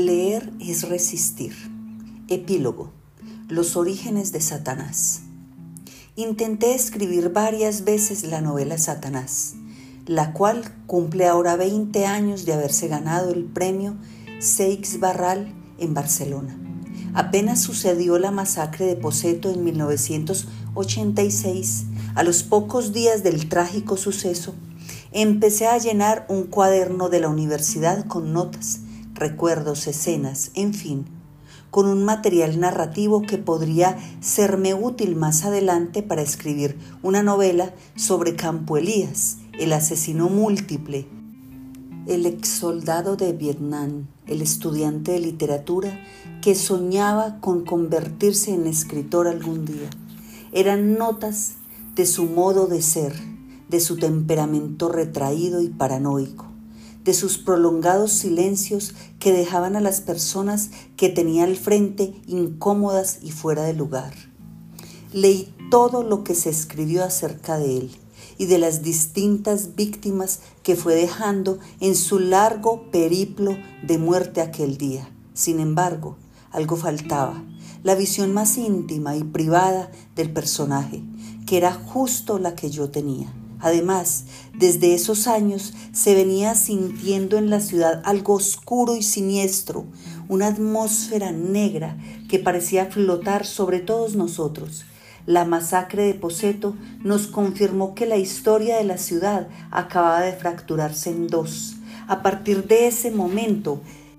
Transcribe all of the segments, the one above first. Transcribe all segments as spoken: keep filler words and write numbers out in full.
Leer es resistir. Epílogo. Los orígenes de Satanás. Intenté escribir varias veces la novela Satanás, la cual cumple ahora veinte años de haberse ganado el premio Seix Barral en Barcelona. Apenas sucedió la masacre de Posseto en mil novecientos ochenta y seis, a los pocos días del trágico suceso, empecé a llenar un cuaderno de la universidad con notas, recuerdos, escenas, en fin, con un material narrativo que podría serme útil más adelante para escribir una novela sobre Campo Elías, el asesino múltiple, el exsoldado de Vietnam, el estudiante de literatura que soñaba con convertirse en escritor algún día. Eran notas de su modo de ser, de su temperamento retraído y paranoico, de sus prolongados silencios que dejaban a las personas que tenía al frente incómodas y fuera de lugar. Leí todo lo que se escribió acerca de él y de las distintas víctimas que fue dejando en su largo periplo de muerte aquel día. Sin embargo, algo faltaba, la visión más íntima y privada del personaje, que era justo la que yo tenía. Además, desde esos años se venía sintiendo en la ciudad algo oscuro y siniestro, una atmósfera negra que parecía flotar sobre todos nosotros. La masacre de Posseto nos confirmó que la historia de la ciudad acababa de fracturarse en dos. A partir de ese momento,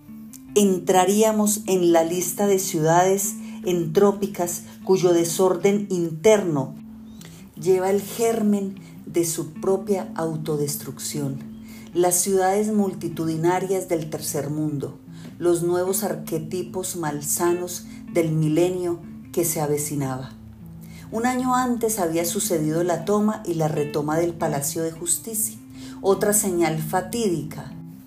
entraríamos en la lista de ciudades entrópicas cuyo desorden interno lleva el germen de su propia autodestrucción. Las ciudades multitudinarias del tercer mundo, los nuevos arquetipos malsanos del milenio que se avecinaba. Un año antes había sucedido la toma y la retoma del Palacio de Justicia, otra señal fatídica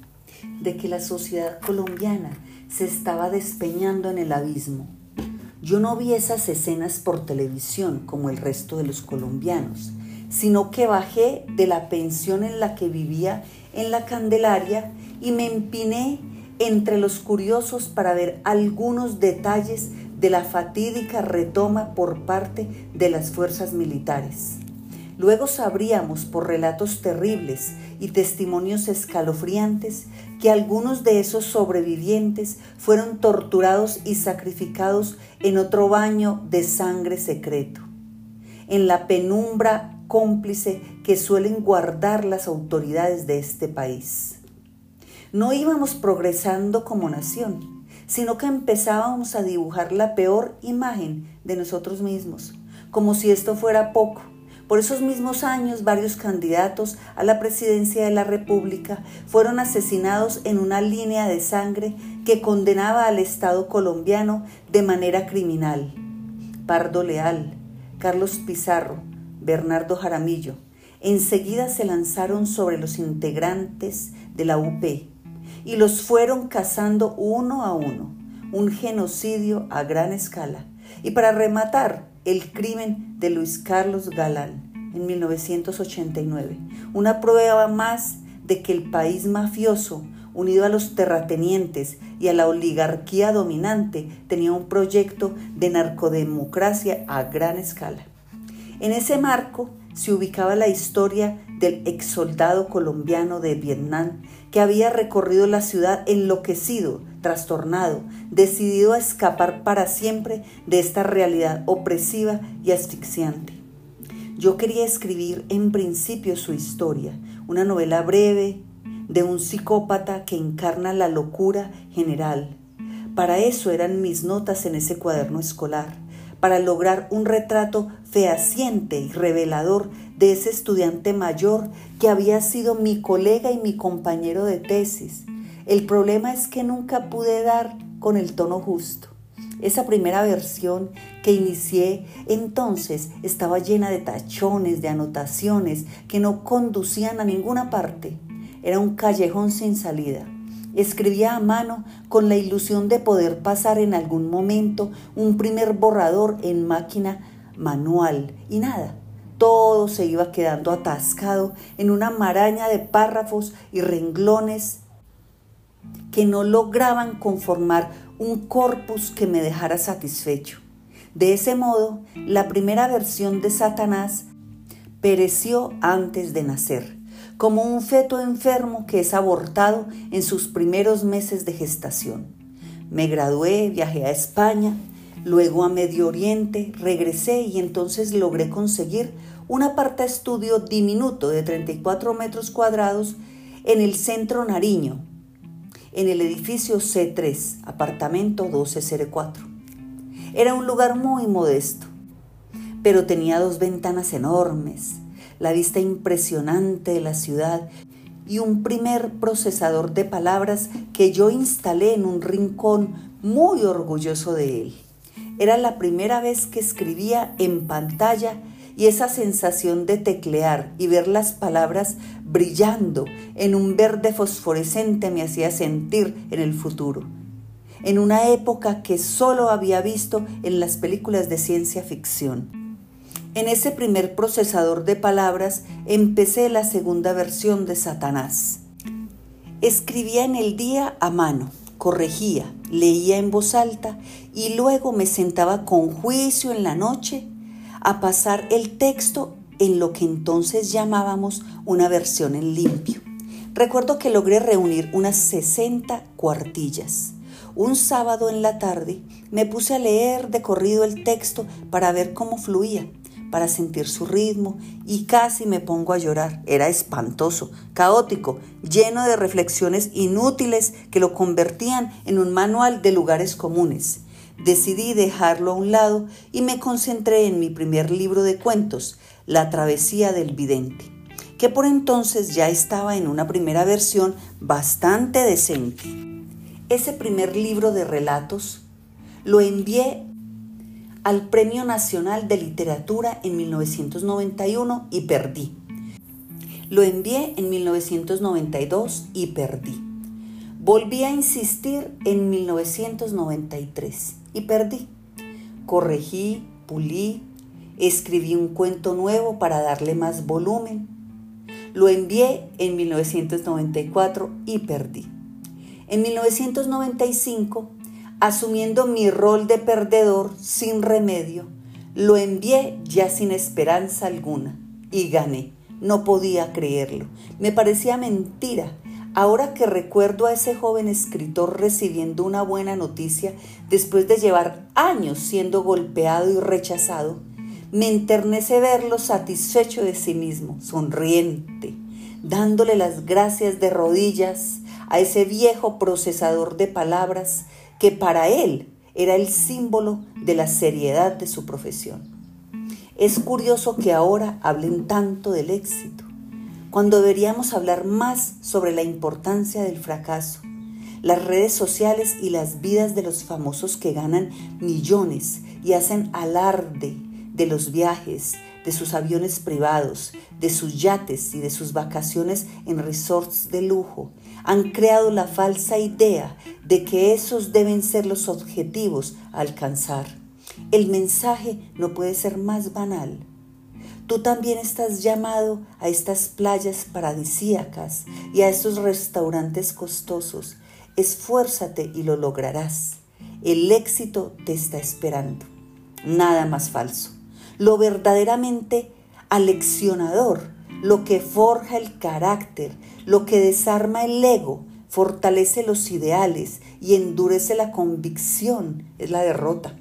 de que la sociedad colombiana se estaba despeñando en el abismo. Yo no vi esas escenas por televisión como el resto de los colombianos, sino que bajé de la pensión en la que vivía en la Candelaria y me empiné entre los curiosos para ver algunos detalles de la fatídica retoma por parte de las fuerzas militares. Luego sabríamos por relatos terribles y testimonios escalofriantes que algunos de esos sobrevivientes fueron torturados y sacrificados en otro baño de sangre secreto, en la penumbra cómplice que suelen guardar las autoridades de este país. No íbamos progresando como nación, sino que empezábamos a dibujar la peor imagen de nosotros mismos, como si esto fuera poco. Por esos mismos años, varios candidatos a la presidencia de la República fueron asesinados en una línea de sangre que condenaba al Estado colombiano de manera criminal. Pardo Leal, Carlos Pizarro, Bernardo Jaramillo. Enseguida se lanzaron sobre los integrantes de la U P y los fueron cazando uno a uno, un genocidio a gran escala. Y para rematar, el crimen de Luis Carlos Galán en mil novecientos ochenta y nueve, una prueba más de que el país mafioso, unido a los terratenientes y a la oligarquía dominante, tenía un proyecto de narcodemocracia a gran escala. En ese marco se ubicaba la historia del exsoldado colombiano de Vietnam que había recorrido la ciudad enloquecido, trastornado, decidido a escapar para siempre de esta realidad opresiva y asfixiante. Yo quería escribir en principio su historia, una novela breve de un psicópata que encarna la locura general. Para eso eran mis notas en ese cuaderno escolar, para lograr un retrato fehaciente y revelador de ese estudiante mayor que había sido mi colega y mi compañero de tesis. El problema es que nunca pude dar con el tono justo. Esa primera versión que inicié entonces estaba llena de tachones, de anotaciones que no conducían a ninguna parte. Era un callejón sin salida. Escribía a mano con la ilusión de poder pasar en algún momento un primer borrador en máquina manual y nada. Todo se iba quedando atascado en una maraña de párrafos y renglones que no lograban conformar un corpus que me dejara satisfecho. De ese modo, la primera versión de Satanás pereció antes de nacer, como un feto enfermo que es abortado en sus primeros meses de gestación. Me gradué, viajé a España, luego a Medio Oriente, regresé y entonces logré conseguir un apartaestudio diminuto de treinta y cuatro metros cuadrados en el centro Nariño, en el edificio C tres, apartamento doce cero cuatro. Era un lugar muy modesto, pero tenía dos ventanas enormes, la vista impresionante de la ciudad y un primer procesador de palabras que yo instalé en un rincón muy orgulloso de él. Era la primera vez que escribía en pantalla y esa sensación de teclear y ver las palabras brillando en un verde fosforescente me hacía sentir en el futuro, en una época que solo había visto en las películas de ciencia ficción. En ese primer procesador de palabras empecé la segunda versión de Satanás. Escribía en el día a mano, corregía, leía en voz alta y luego me sentaba con juicio en la noche a pasar el texto en lo que entonces llamábamos una versión en limpio. Recuerdo que logré reunir unas sesenta cuartillas. Un sábado en la tarde me puse a leer de corrido el texto para ver cómo fluía, para sentir su ritmo y casi me pongo a llorar. Era espantoso, caótico, lleno de reflexiones inútiles que lo convertían en un manual de lugares comunes. Decidí dejarlo a un lado y me concentré en mi primer libro de cuentos, La travesía del vidente, que por entonces ya estaba en una primera versión bastante decente. Ese primer libro de relatos lo envié al Premio Nacional de Literatura en mil novecientos noventa y uno y perdí. Lo envié en mil novecientos noventa y dos y perdí. Volví a insistir en mil novecientos noventa y tres y perdí. Corregí, pulí, escribí un cuento nuevo para darle más volumen. Lo envié en mil novecientos noventa y cuatro y perdí. En mil novecientos noventa y cinco, asumiendo mi rol de perdedor sin remedio, lo envié ya sin esperanza alguna y gané. No podía creerlo. Me parecía mentira. Ahora que recuerdo a ese joven escritor recibiendo una buena noticia después de llevar años siendo golpeado y rechazado, me enternece verlo satisfecho de sí mismo, sonriente, dándole las gracias de rodillas a ese viejo procesador de palabras que para él era el símbolo de la seriedad de su profesión. Es curioso que ahora hablen tanto del éxito, cuando deberíamos hablar más sobre la importancia del fracaso. Las redes sociales y las vidas de los famosos que ganan millones y hacen alarde de los viajes, de sus aviones privados, de sus yates y de sus vacaciones en resorts de lujo, han creado la falsa idea de que esos deben ser los objetivos a alcanzar. El mensaje no puede ser más banal. Tú también estás llamado a estas playas paradisíacas y a estos restaurantes costosos. Esfuérzate y lo lograrás. El éxito te está esperando. Nada más falso. Lo verdaderamente aleccionador, lo que forja el carácter, lo que desarma el ego, fortalece los ideales y endurece la convicción, es la derrota.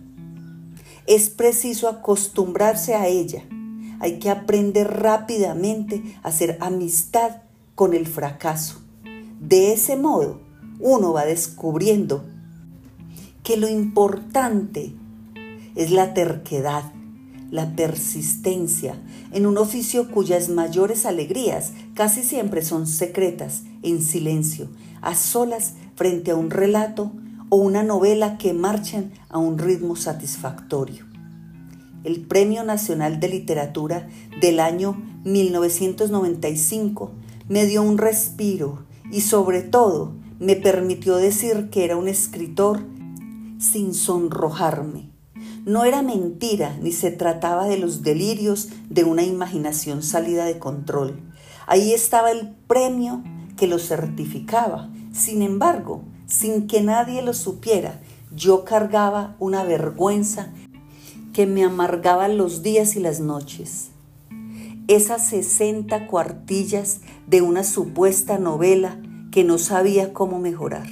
Es preciso acostumbrarse a ella. Hay que aprender rápidamente a hacer amistad con el fracaso. De ese modo, uno va descubriendo que lo importante es la terquedad, la persistencia en un oficio cuyas mayores alegrías casi siempre son secretas, en silencio, a solas frente a un relato o una novela que marchan a un ritmo satisfactorio. El Premio Nacional de Literatura del año mil novecientos noventa y cinco me dio un respiro y sobre todo me permitió decir que era un escritor sin sonrojarme. No era mentira ni se trataba de los delirios de una imaginación salida de control. Ahí estaba el premio que lo certificaba. Sin embargo, sin que nadie lo supiera, yo cargaba una vergüenza que me amargaba los días y las noches. Esas sesenta cuartillas de una supuesta novela que no sabía cómo mejorar.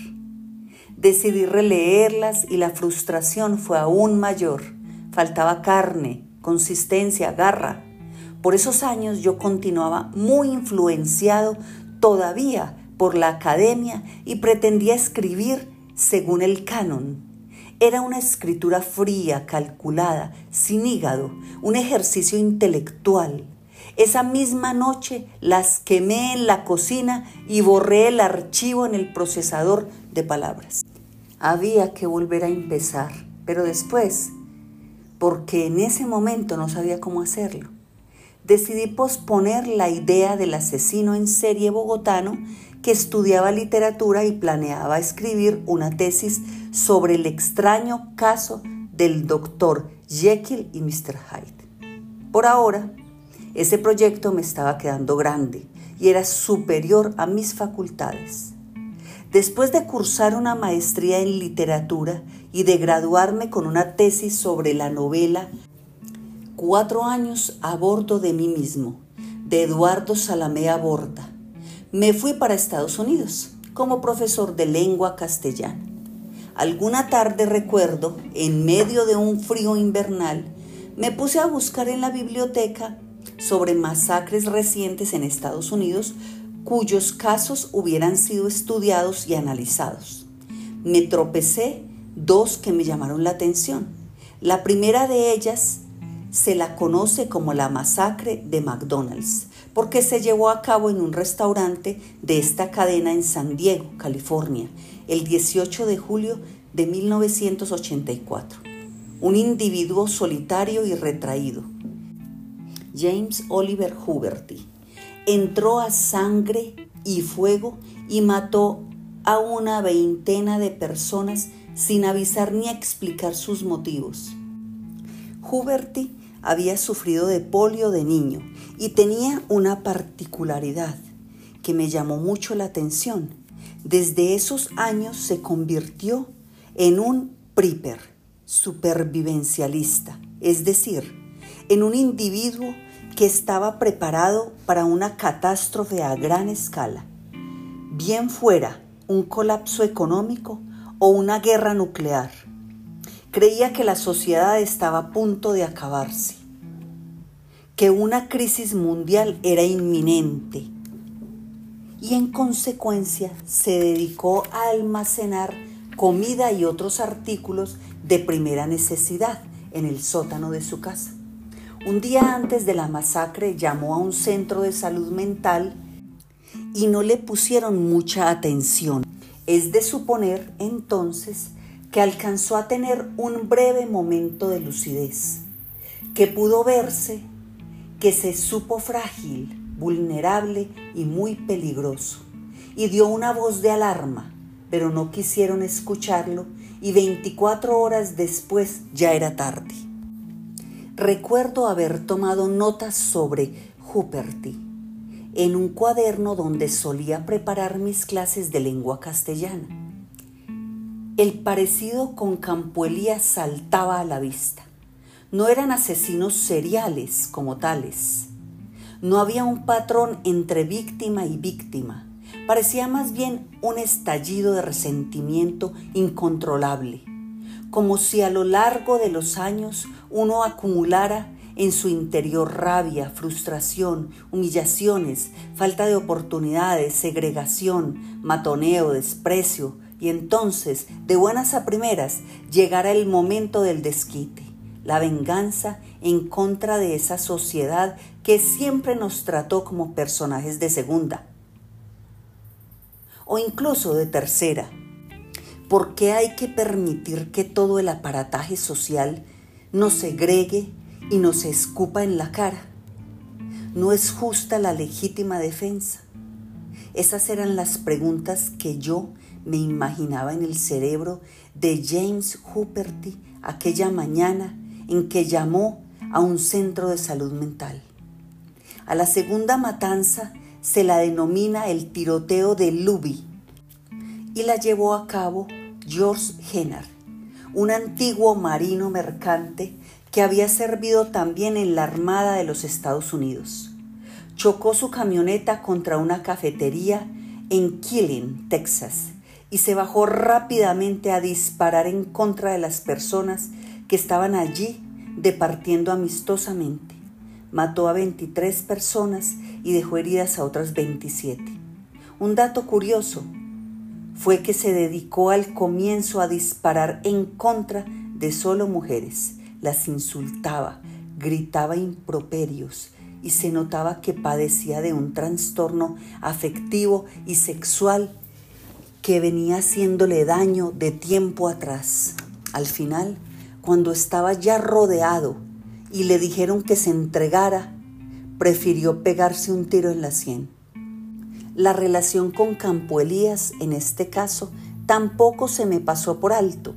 Decidí releerlas y la frustración fue aún mayor. Faltaba carne, consistencia, garra. Por esos años yo continuaba muy influenciado todavía por la academia y pretendía escribir según el canon. Era una escritura fría, calculada, sin hígado, un ejercicio intelectual. Esa misma noche las quemé en la cocina y borré el archivo en el procesador de palabras. Había que volver a empezar, pero después, porque en ese momento no sabía cómo hacerlo, decidí posponer la idea del asesino en serie bogotano que estudiaba literatura y planeaba escribir una tesis sobre el extraño caso del doctor Jekyll y mister Hyde. Por ahora, ese proyecto me estaba quedando grande y era superior a mis facultades. Después de cursar una maestría en literatura y de graduarme con una tesis sobre la novela Cuatro años a bordo de mí mismo, de Eduardo Salamea Borda, me fui para Estados Unidos como profesor de lengua castellana. Alguna tarde, recuerdo, en medio de un frío invernal, me puse a buscar en la biblioteca sobre masacres recientes en Estados Unidos cuyos casos hubieran sido estudiados y analizados. Me tropecé dos que me llamaron la atención. La primera de ellas se la conoce como la masacre de McDonald's, porque se llevó a cabo en un restaurante de esta cadena en San Diego, California, el dieciocho de julio de mil novecientos ochenta y cuatro. Un individuo solitario y retraído, James Oliver Huberty, entró a sangre y fuego y mató a una veintena de personas sin avisar ni explicar sus motivos. Huberty había sufrido de polio de niño y tenía una particularidad que me llamó mucho la atención. Desde esos años se convirtió en un prepper, supervivencialista, es decir, en un individuo que estaba preparado para una catástrofe a gran escala, bien fuera un colapso económico o una guerra nuclear. Creía que la sociedad estaba a punto de acabarse, que una crisis mundial era inminente y en consecuencia se dedicó a almacenar comida y otros artículos de primera necesidad en el sótano de su casa. Un día antes de la masacre llamó a un centro de salud mental y no le pusieron mucha atención. Es de suponer entonces que alcanzó a tener un breve momento de lucidez, que pudo verse, que se supo frágil, vulnerable y muy peligroso, y dio una voz de alarma, pero no quisieron escucharlo y veinticuatro horas después ya era tarde. Recuerdo haber tomado notas sobre Huberty en un cuaderno donde solía preparar mis clases de lengua castellana. El parecido con Campo Elías saltaba a la vista. No eran asesinos seriales como tales. No había un patrón entre víctima y víctima. Parecía más bien un estallido de resentimiento incontrolable, como si a lo largo de los años uno acumulara en su interior rabia, frustración, humillaciones, falta de oportunidades, segregación, matoneo, desprecio, y entonces, de buenas a primeras, llegara el momento del desquite, la venganza en contra de esa sociedad que siempre nos trató como personajes de segunda, o incluso de tercera. ¿Por qué hay que permitir que todo el aparataje social nos segregue y nos escupa en la cara? ¿No es justa la legítima defensa? Esas eran las preguntas que yo me imaginaba en el cerebro de James Huberty aquella mañana en que llamó a un centro de salud mental. A la segunda matanza se la denomina el tiroteo de Luby y la llevó a cabo George Hennard, un antiguo marino mercante que había servido también en la Armada de los Estados Unidos. Chocó su camioneta contra una cafetería en Killeen, Texas, y se bajó rápidamente a disparar en contra de las personas que estaban allí departiendo amistosamente. Mató a veintitrés personas y dejó heridas a otras veintisiete. Un dato curioso fue que se dedicó al comienzo a disparar en contra de solo mujeres. Las insultaba, gritaba improperios y se notaba que padecía de un trastorno afectivo y sexual que venía haciéndole daño de tiempo atrás. Al final, cuando estaba ya rodeado y le dijeron que se entregara, prefirió pegarse un tiro en la sien. La relación con Campo Elías, en este caso, tampoco se me pasó por alto.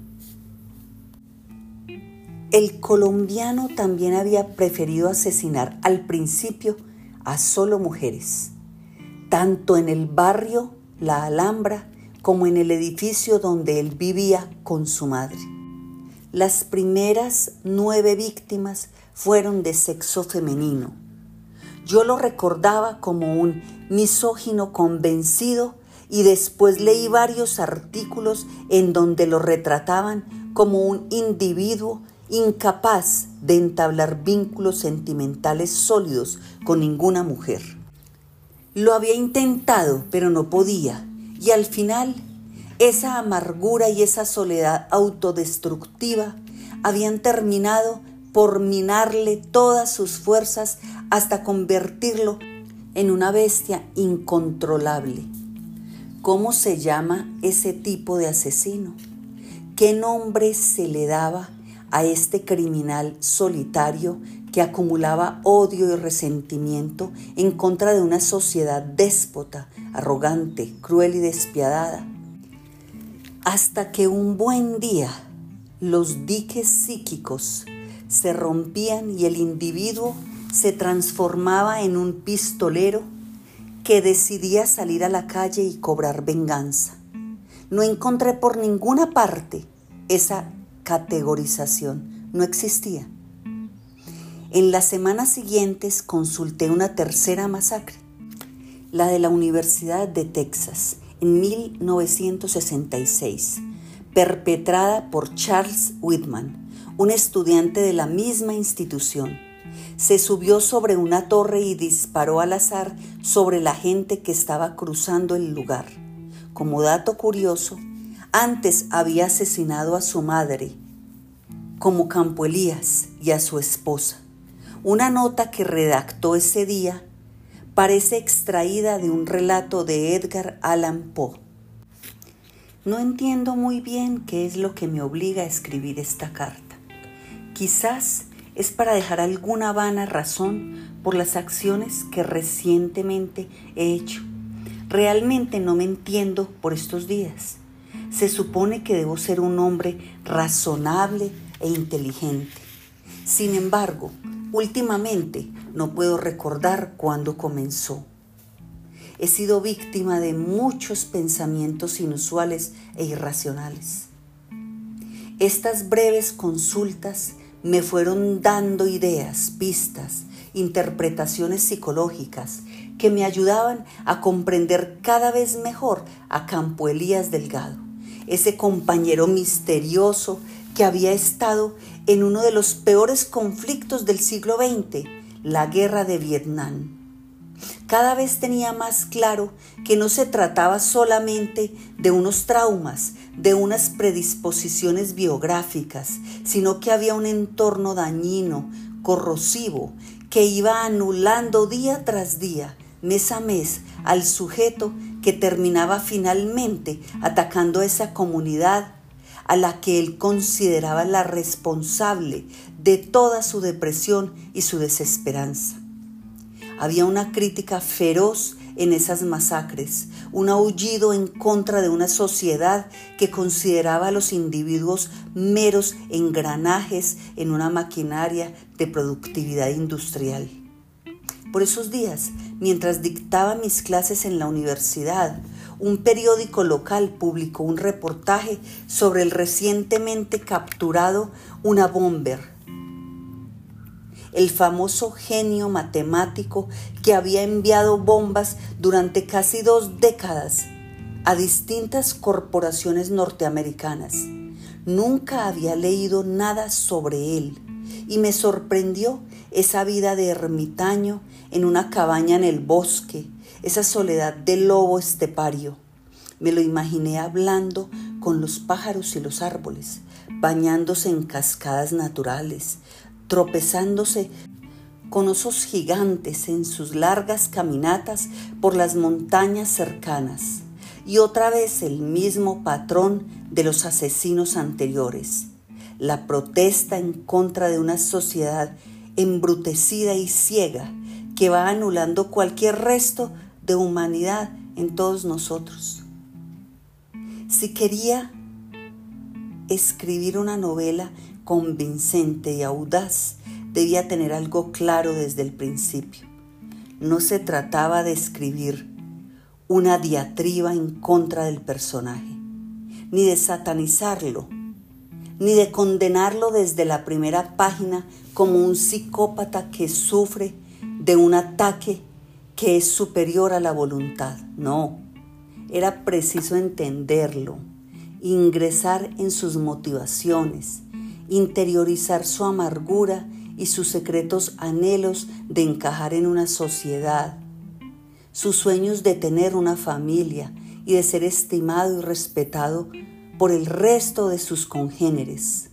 El colombiano también había preferido asesinar al principio a solo mujeres, tanto en el barrio La Alhambra como en el edificio donde él vivía con su madre. Las primeras nueve víctimas fueron de sexo femenino. Yo lo recordaba como un misógino convencido y después leí varios artículos en donde lo retrataban como un individuo incapaz de entablar vínculos sentimentales sólidos con ninguna mujer. Lo había intentado, pero no podía, y al final esa amargura y esa soledad autodestructiva habían terminado por minarle todas sus fuerzas hasta convertirlo en una bestia incontrolable. ¿Cómo se llama ese tipo de asesino? ¿Qué nombre se le daba a este criminal solitario que acumulaba odio y resentimiento en contra de una sociedad déspota, arrogante, cruel y despiadada? Hasta que un buen día los diques psíquicos se rompían y el individuo se transformaba en un pistolero que decidía salir a la calle y cobrar venganza. No encontré por ninguna parte esa categorización, no existía. En las semanas siguientes consulté una tercera masacre, la de la Universidad de Texas, en mil novecientos sesenta y seis, perpetrada por Charles Whitman, un estudiante de la misma institución. Se subió sobre una torre y disparó al azar sobre la gente que estaba cruzando el lugar. Como dato curioso, antes había asesinado a su madre, como Campo Elías, y a su esposa. Una nota que redactó ese día parece extraída de un relato de Edgar Allan Poe. No entiendo muy bien qué es lo que me obliga a escribir esta carta. Quizás es para dejar alguna vana razón por las acciones que recientemente he hecho. Realmente no me entiendo por estos días. Se supone que debo ser un hombre razonable e inteligente. Sin embargo, últimamente no puedo recordar cuándo comenzó. He sido víctima de muchos pensamientos inusuales e irracionales. Estas breves consultas me fueron dando ideas, pistas, interpretaciones psicológicas que me ayudaban a comprender cada vez mejor a Campo Elías Delgado, ese compañero misterioso que había estado en uno de los peores conflictos del siglo veinte, la guerra de Vietnam. Cada vez tenía más claro que no se trataba solamente de unos traumas, de unas predisposiciones biográficas, sino que había un entorno dañino, corrosivo, que iba anulando día tras día, mes a mes, al sujeto que terminaba finalmente atacando a esa comunidad a la que él consideraba la responsable de toda su depresión y su desesperanza. Había una crítica feroz en esas masacres, un aullido en contra de una sociedad que consideraba a los individuos meros engranajes en una maquinaria de productividad industrial. Por esos días, mientras dictaba mis clases en la universidad, un periódico local publicó un reportaje sobre el recientemente capturado Unabomber, el famoso genio matemático que había enviado bombas durante casi dos décadas a distintas corporaciones norteamericanas. Nunca había leído nada sobre él y me sorprendió esa vida de ermitaño en una cabaña en el bosque, esa soledad de lobo estepario. Me lo imaginé hablando con los pájaros y los árboles, bañándose en cascadas naturales, tropezándose con osos gigantes en sus largas caminatas por las montañas cercanas. Y otra vez el mismo patrón de los asesinos anteriores, la protesta en contra de una sociedad embrutecida y ciega que va anulando cualquier resto de humanidad en todos nosotros. Si quería escribir una novela convincente y audaz, debía tener algo claro desde el principio. No se trataba de escribir una diatriba en contra del personaje, ni de satanizarlo, ni de condenarlo desde la primera página como un psicópata que sufre de un ataque que es superior a la voluntad. No, era preciso entenderlo, ingresar en sus motivaciones, interiorizar su amargura y sus secretos anhelos de encajar en una sociedad, sus sueños de tener una familia y de ser estimado y respetado por el resto de sus congéneres.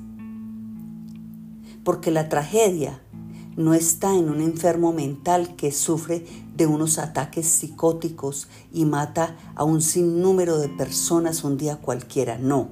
Porque la tragedia no está en un enfermo mental que sufre de unos ataques psicóticos y mata a un sinnúmero de personas un día cualquiera, no.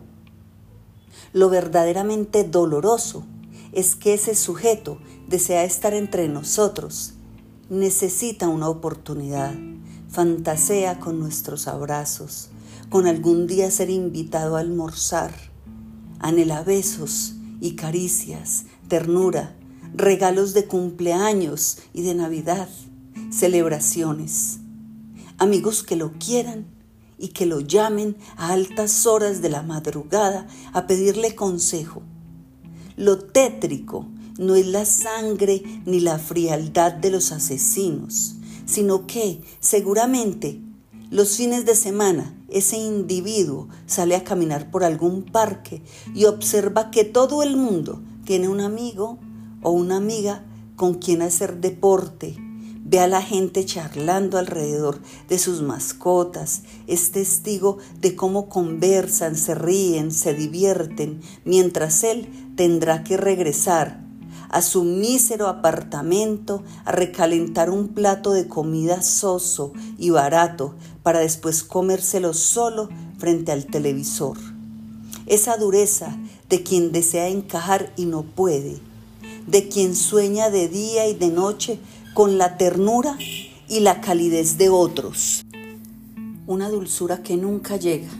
Lo verdaderamente doloroso es que ese sujeto desea estar entre nosotros, necesita una oportunidad, fantasea con nuestros abrazos, con algún día ser invitado a almorzar, anhela besos y caricias, ternura, regalos de cumpleaños y de Navidad, celebraciones, amigos que lo quieran y que lo llamen a altas horas de la madrugada a pedirle consejo. Lo tétrico no es la sangre ni la frialdad de los asesinos, sino que seguramente los fines de semana ese individuo sale a caminar por algún parque y observa que todo el mundo tiene un amigo o una amiga con quien hacer deporte, ve a la gente charlando alrededor de sus mascotas, es testigo de cómo conversan, se ríen, se divierten, mientras él tendrá que regresar a su mísero apartamento a recalentar un plato de comida soso y barato para después comérselo solo frente al televisor. Esa dureza de quien desea encajar y no puede, de quien sueña de día y de noche con la ternura y la calidez de otros. Una dulzura que nunca llega.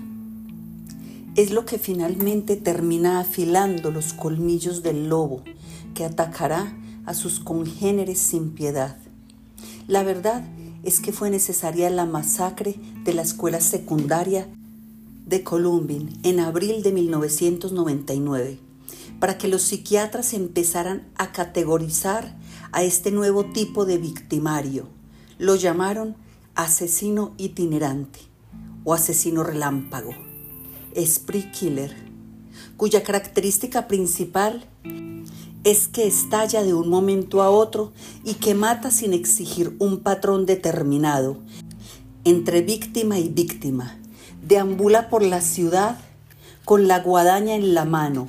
Es lo que finalmente termina afilando los colmillos del lobo que atacará a sus congéneres sin piedad. La verdad es que fue necesaria la masacre de la escuela secundaria de Columbine en abril de mil novecientos noventa y nueve para que los psiquiatras empezaran a categorizar a este nuevo tipo de victimario. Lo llamaron asesino itinerante o asesino relámpago, spree killer, cuya característica principal es que estalla de un momento a otro y que mata sin exigir un patrón determinado. Entre víctima y víctima, deambula por la ciudad con la guadaña en la mano.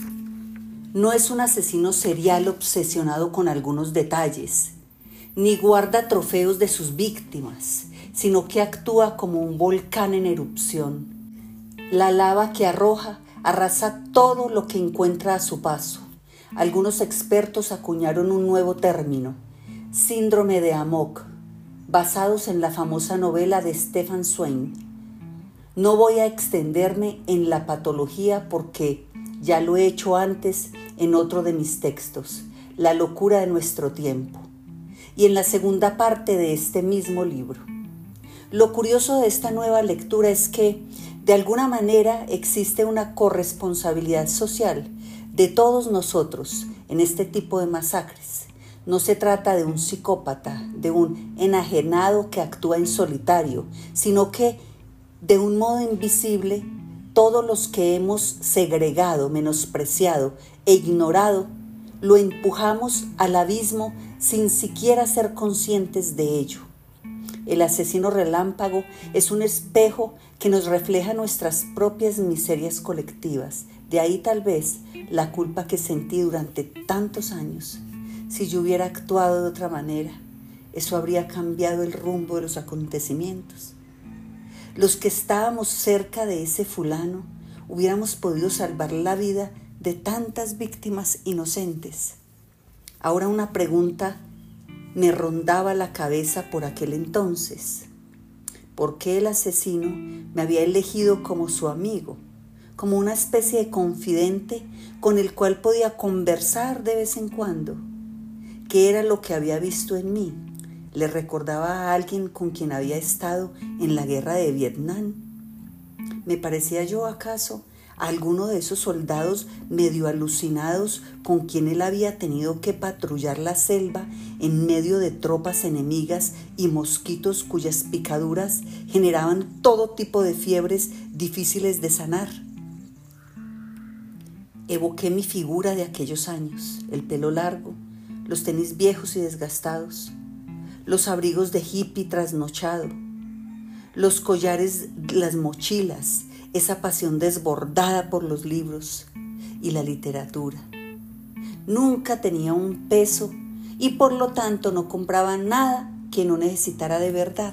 No es un asesino serial obsesionado con algunos detalles, ni guarda trofeos de sus víctimas, sino que actúa como un volcán en erupción. La lava que arroja arrasa todo lo que encuentra a su paso. Algunos expertos acuñaron un nuevo término, síndrome de Amok, basados en la famosa novela de Stefan Zweig. No voy a extenderme en la patología porque ya lo he hecho antes en otro de mis textos, La locura de nuestro tiempo. y en la segunda parte de este mismo libro. Lo curioso de esta nueva lectura es que, de alguna manera, existe una corresponsabilidad social de todos nosotros en este tipo de masacres. No se trata de un psicópata, de un enajenado que actúa en solitario, sino que, de un modo invisible, todos los que hemos segregado, menospreciado e ignorado, lo empujamos al abismo sin siquiera ser conscientes de ello. El asesino relámpago es un espejo que nos refleja nuestras propias miserias colectivas. De ahí tal vez la culpa que sentí durante tantos años. Si yo hubiera actuado de otra manera, eso habría cambiado el rumbo de los acontecimientos. Los que estábamos cerca de ese fulano hubiéramos podido salvar la vida de tantas víctimas inocentes. Ahora una pregunta me rondaba la cabeza por aquel entonces. ¿Por qué el asesino me había elegido como su amigo, como una especie de confidente con el cual podía conversar de vez en cuando? ¿Qué era lo que había visto en mí? ¿Le recordaba a alguien con quien había estado en la guerra de Vietnam? ¿Me parecía yo acaso a alguno de esos soldados medio alucinados con quien él había tenido que patrullar la selva en medio de tropas enemigas y mosquitos cuyas picaduras generaban todo tipo de fiebres difíciles de sanar? Evoqué mi figura de aquellos años, el pelo largo, los tenis viejos y desgastados, los abrigos de hippie trasnochado, los collares, las mochilas, esa pasión desbordada por los libros y la literatura. Nunca tenía un peso y por lo tanto no compraba nada que no necesitara de verdad.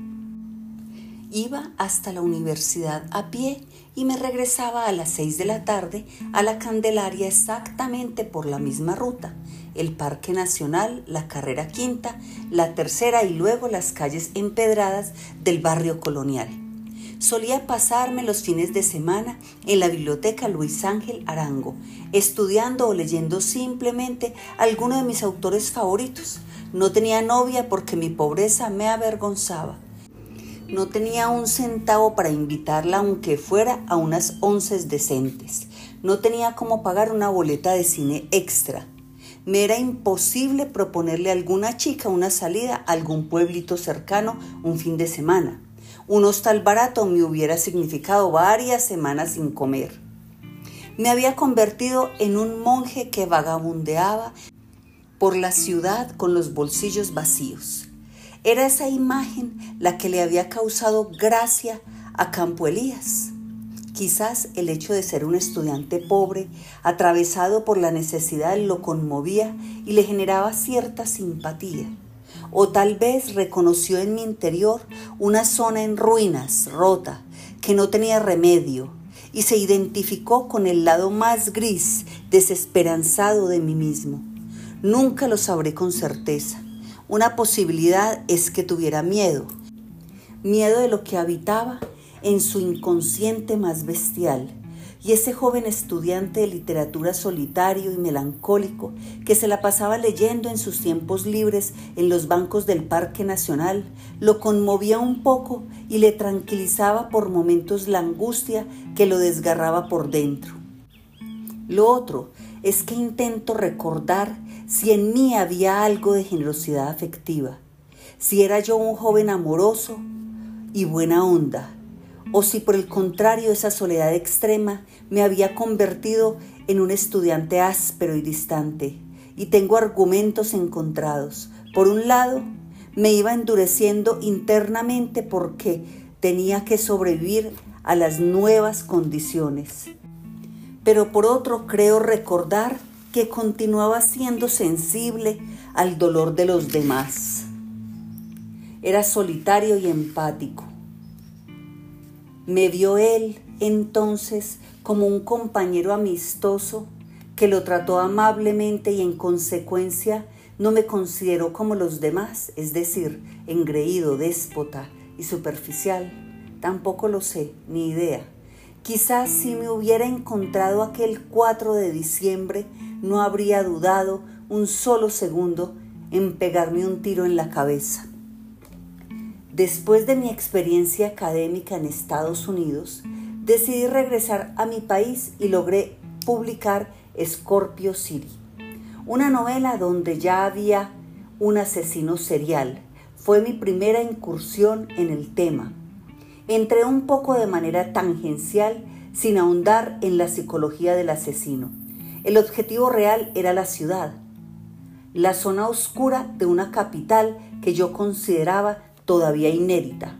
Iba hasta la universidad a pie y me regresaba a las seis de la tarde a la Candelaria exactamente por la misma ruta, el Parque Nacional, la Carrera Quinta, la Tercera y luego las calles empedradas del barrio colonial. Solía pasarme los fines de semana en la biblioteca Luis Ángel Arango, estudiando o leyendo simplemente alguno de mis autores favoritos. No tenía novia porque mi pobreza me avergonzaba. No tenía un centavo para invitarla aunque fuera a unas onces decentes. No tenía cómo pagar una boleta de cine extra. Me era imposible proponerle a alguna chica una salida a algún pueblito cercano un fin de semana. Un hostal barato me hubiera significado varias semanas sin comer. Me había convertido en un monje que vagabundeaba por la ciudad con los bolsillos vacíos. Era esa imagen la que le había causado gracia a Campo Elías. Quizás el hecho de ser un estudiante pobre, atravesado por la necesidad, lo conmovía y le generaba cierta simpatía. O tal vez reconoció en mi interior una zona en ruinas, rota, que no tenía remedio, y se identificó con el lado más gris, desesperanzado de mí mismo. Nunca lo sabré con certeza. Una posibilidad es que tuviera miedo, miedo de lo que habitaba en su inconsciente más bestial, y ese joven estudiante de literatura solitario y melancólico que se la pasaba leyendo en sus tiempos libres en los bancos del Parque Nacional, lo conmovía un poco y le tranquilizaba por momentos la angustia que lo desgarraba por dentro. Lo otro es que intento recordar si en mí había algo de generosidad afectiva, si era yo un joven amoroso y buena onda, o si por el contrario esa soledad extrema me había convertido en un estudiante áspero y distante. Y tengo argumentos encontrados. Por un lado, me iba endureciendo internamente porque tenía que sobrevivir a las nuevas condiciones. Pero por otro, creo recordar que continuaba siendo sensible al dolor de los demás. Era solitario y empático. Me vio él entonces como un compañero amistoso que lo trató amablemente y en consecuencia no me consideró como los demás, es decir, engreído, déspota y superficial. Tampoco lo sé, ni idea. Quizás si me hubiera encontrado aquel cuatro de diciembre no habría dudado un solo segundo en pegarme un tiro en la cabeza. Después de mi experiencia académica en Estados Unidos, decidí regresar a mi país y logré publicar Scorpio City, una novela donde ya había un asesino serial. Fue mi primera incursión en el tema. Entré un poco de manera tangencial, sin ahondar en la psicología del asesino. El objetivo real era la ciudad, la zona oscura de una capital que yo consideraba todavía inédita.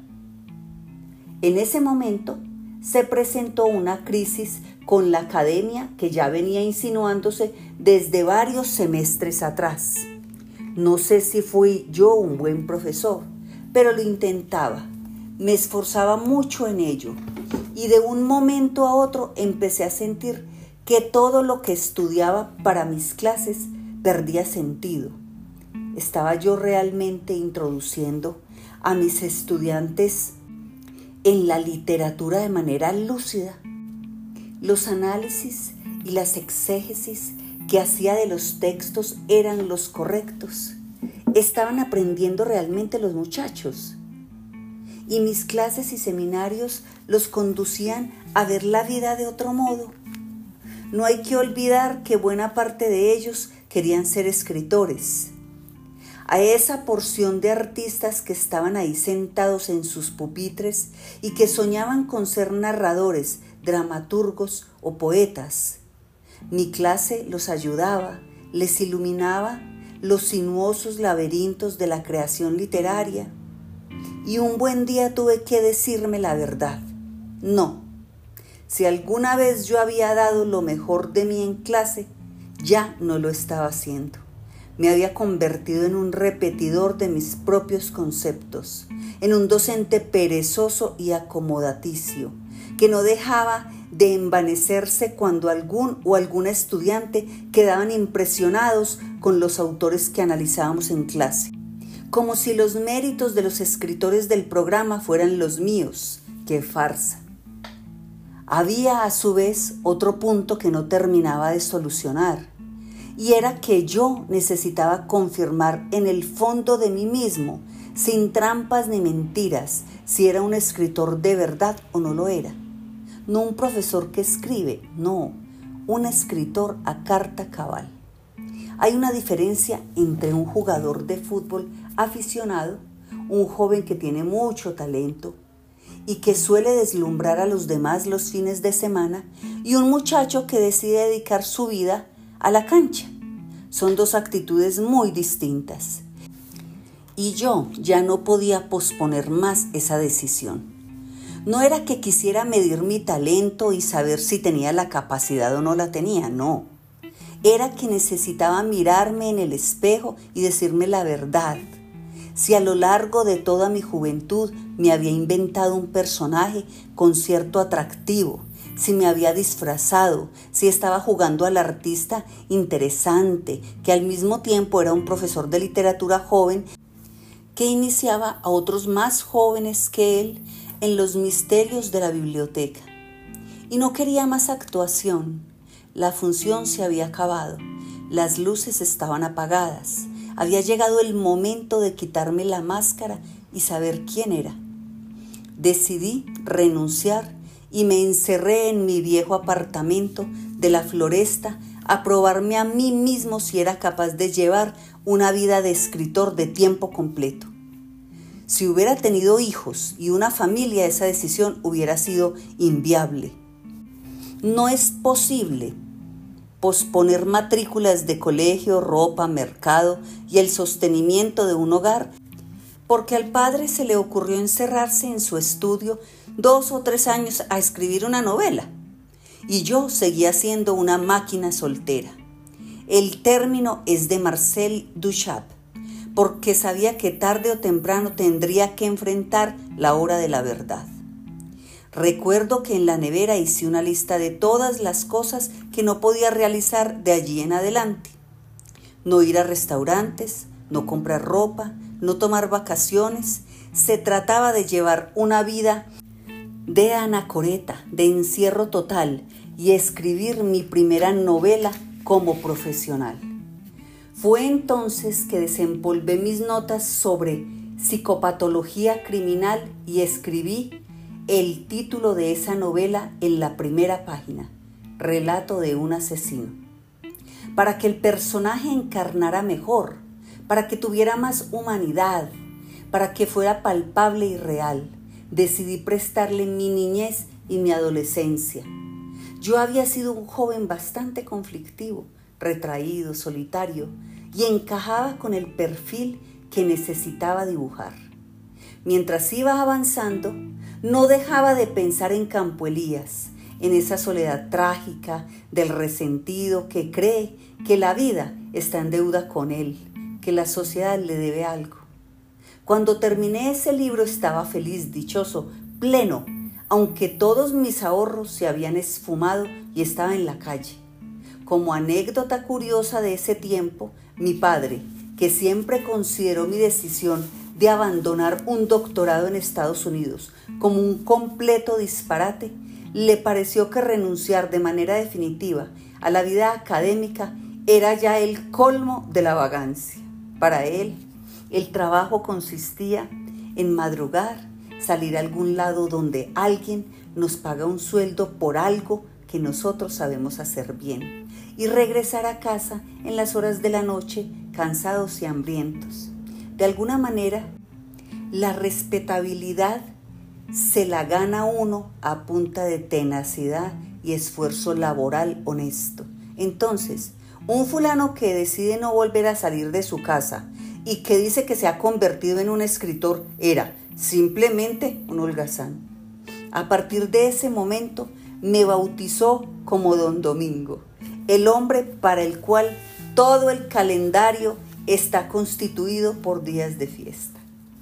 En ese momento se presentó una crisis con la academia que ya venía insinuándose desde varios semestres atrás. No sé si fui yo un buen profesor, pero lo intentaba. Me esforzaba mucho en ello y de un momento a otro empecé a sentir que todo lo que estudiaba para mis clases perdía sentido. ¿Estaba yo realmente introduciendo a mis estudiantes en la literatura de manera lúcida? Los análisis y las exégesis que hacía de los textos eran los correctos. ¿Estaban aprendiendo realmente los muchachos? Y mis clases y seminarios los conducían a ver la vida de otro modo. No hay que olvidar que buena parte de ellos querían ser escritores. A esa porción de artistas que estaban ahí sentados en sus pupitres y que soñaban con ser narradores, dramaturgos o poetas. Mi clase los ayudaba, les iluminaba los sinuosos laberintos de la creación literaria. Y un buen día tuve que decirme la verdad. No, si alguna vez yo había dado lo mejor de mí en clase, ya no lo estaba haciendo. Me había convertido en un repetidor de mis propios conceptos, en un docente perezoso y acomodaticio, que no dejaba de envanecerse cuando algún o alguna estudiante quedaban impresionados con los autores que analizábamos en clase, como si los méritos de los escritores del programa fueran los míos. ¡Qué farsa! Había a su vez otro punto que no terminaba de solucionar, y era que yo necesitaba confirmar en el fondo de mí mismo, sin trampas ni mentiras, si era un escritor de verdad o no lo era. No un profesor que escribe, no, un escritor a carta cabal. Hay una diferencia entre un jugador de fútbol aficionado, un joven que tiene mucho talento y que suele deslumbrar a los demás los fines de semana, y un muchacho que decide dedicar su vida a la cancha. Son dos actitudes muy distintas. Y yo ya no podía posponer más esa decisión. No era que quisiera medir mi talento y saber si tenía la capacidad o no la tenía, no. Era que necesitaba mirarme en el espejo y decirme la verdad. Si a lo largo de toda mi juventud me había inventado un personaje con cierto atractivo, si me había disfrazado, si estaba jugando al artista interesante, que al mismo tiempo era un profesor de literatura joven que iniciaba a otros más jóvenes que él en los misterios de la biblioteca. Y no quería más actuación. La función se había acabado, las luces estaban apagadas, había llegado el momento de quitarme la máscara y saber quién era. Decidí renunciar y me encerré en mi viejo apartamento de la Floresta a probarme a mí mismo si era capaz de llevar una vida de escritor de tiempo completo. Si hubiera tenido hijos y una familia, esa decisión hubiera sido inviable. No es posible posponer matrículas de colegio, ropa, mercado y el sostenimiento de un hogar porque al padre se le ocurrió encerrarse en su estudio dos o tres años a escribir una novela y yo seguía siendo una máquina soltera. El término es de Marcel Duchamp, porque sabía que tarde o temprano tendría que enfrentar la hora de la verdad. Recuerdo que en la nevera hice una lista de todas las cosas que no podía realizar de allí en adelante. No ir a restaurantes, no comprar ropa, no tomar vacaciones. Se trataba de llevar una vida de anacoreta, de encierro total y escribir mi primera novela como profesional. Fue entonces que desempolvé mis notas sobre psicopatología criminal y escribí el título de esa novela en la primera página, Relato de un asesino. Para que el personaje encarnara mejor, para que tuviera más humanidad, para que fuera palpable y real, decidí prestarle mi niñez y mi adolescencia. Yo había sido un joven bastante conflictivo, retraído, solitario, y encajaba con el perfil que necesitaba dibujar. Mientras iba avanzando, no dejaba de pensar en Campo Elías, en esa soledad trágica del resentido que cree que la vida está en deuda con él, que la sociedad le debe algo. Cuando terminé ese libro estaba feliz, dichoso, pleno, aunque todos mis ahorros se habían esfumado y estaba en la calle. Como anécdota curiosa de ese tiempo, mi padre, que siempre consideró mi decisión de abandonar un doctorado en Estados Unidos como un completo disparate, le pareció que renunciar de manera definitiva a la vida académica era ya el colmo de la vagancia. Para él, el trabajo consistía en madrugar, salir a algún lado donde alguien nos paga un sueldo por algo que nosotros sabemos hacer bien y regresar a casa en las horas de la noche cansados y hambrientos. De alguna manera, la respetabilidad se la gana uno a punta de tenacidad y esfuerzo laboral honesto. Entonces, un fulano que decide no volver a salir de su casa y que dice que se ha convertido en un escritor era simplemente un holgazán. A partir de ese momento me bautizó como Don Domingo, el hombre para el cual todo el calendario está constituido por días de fiesta.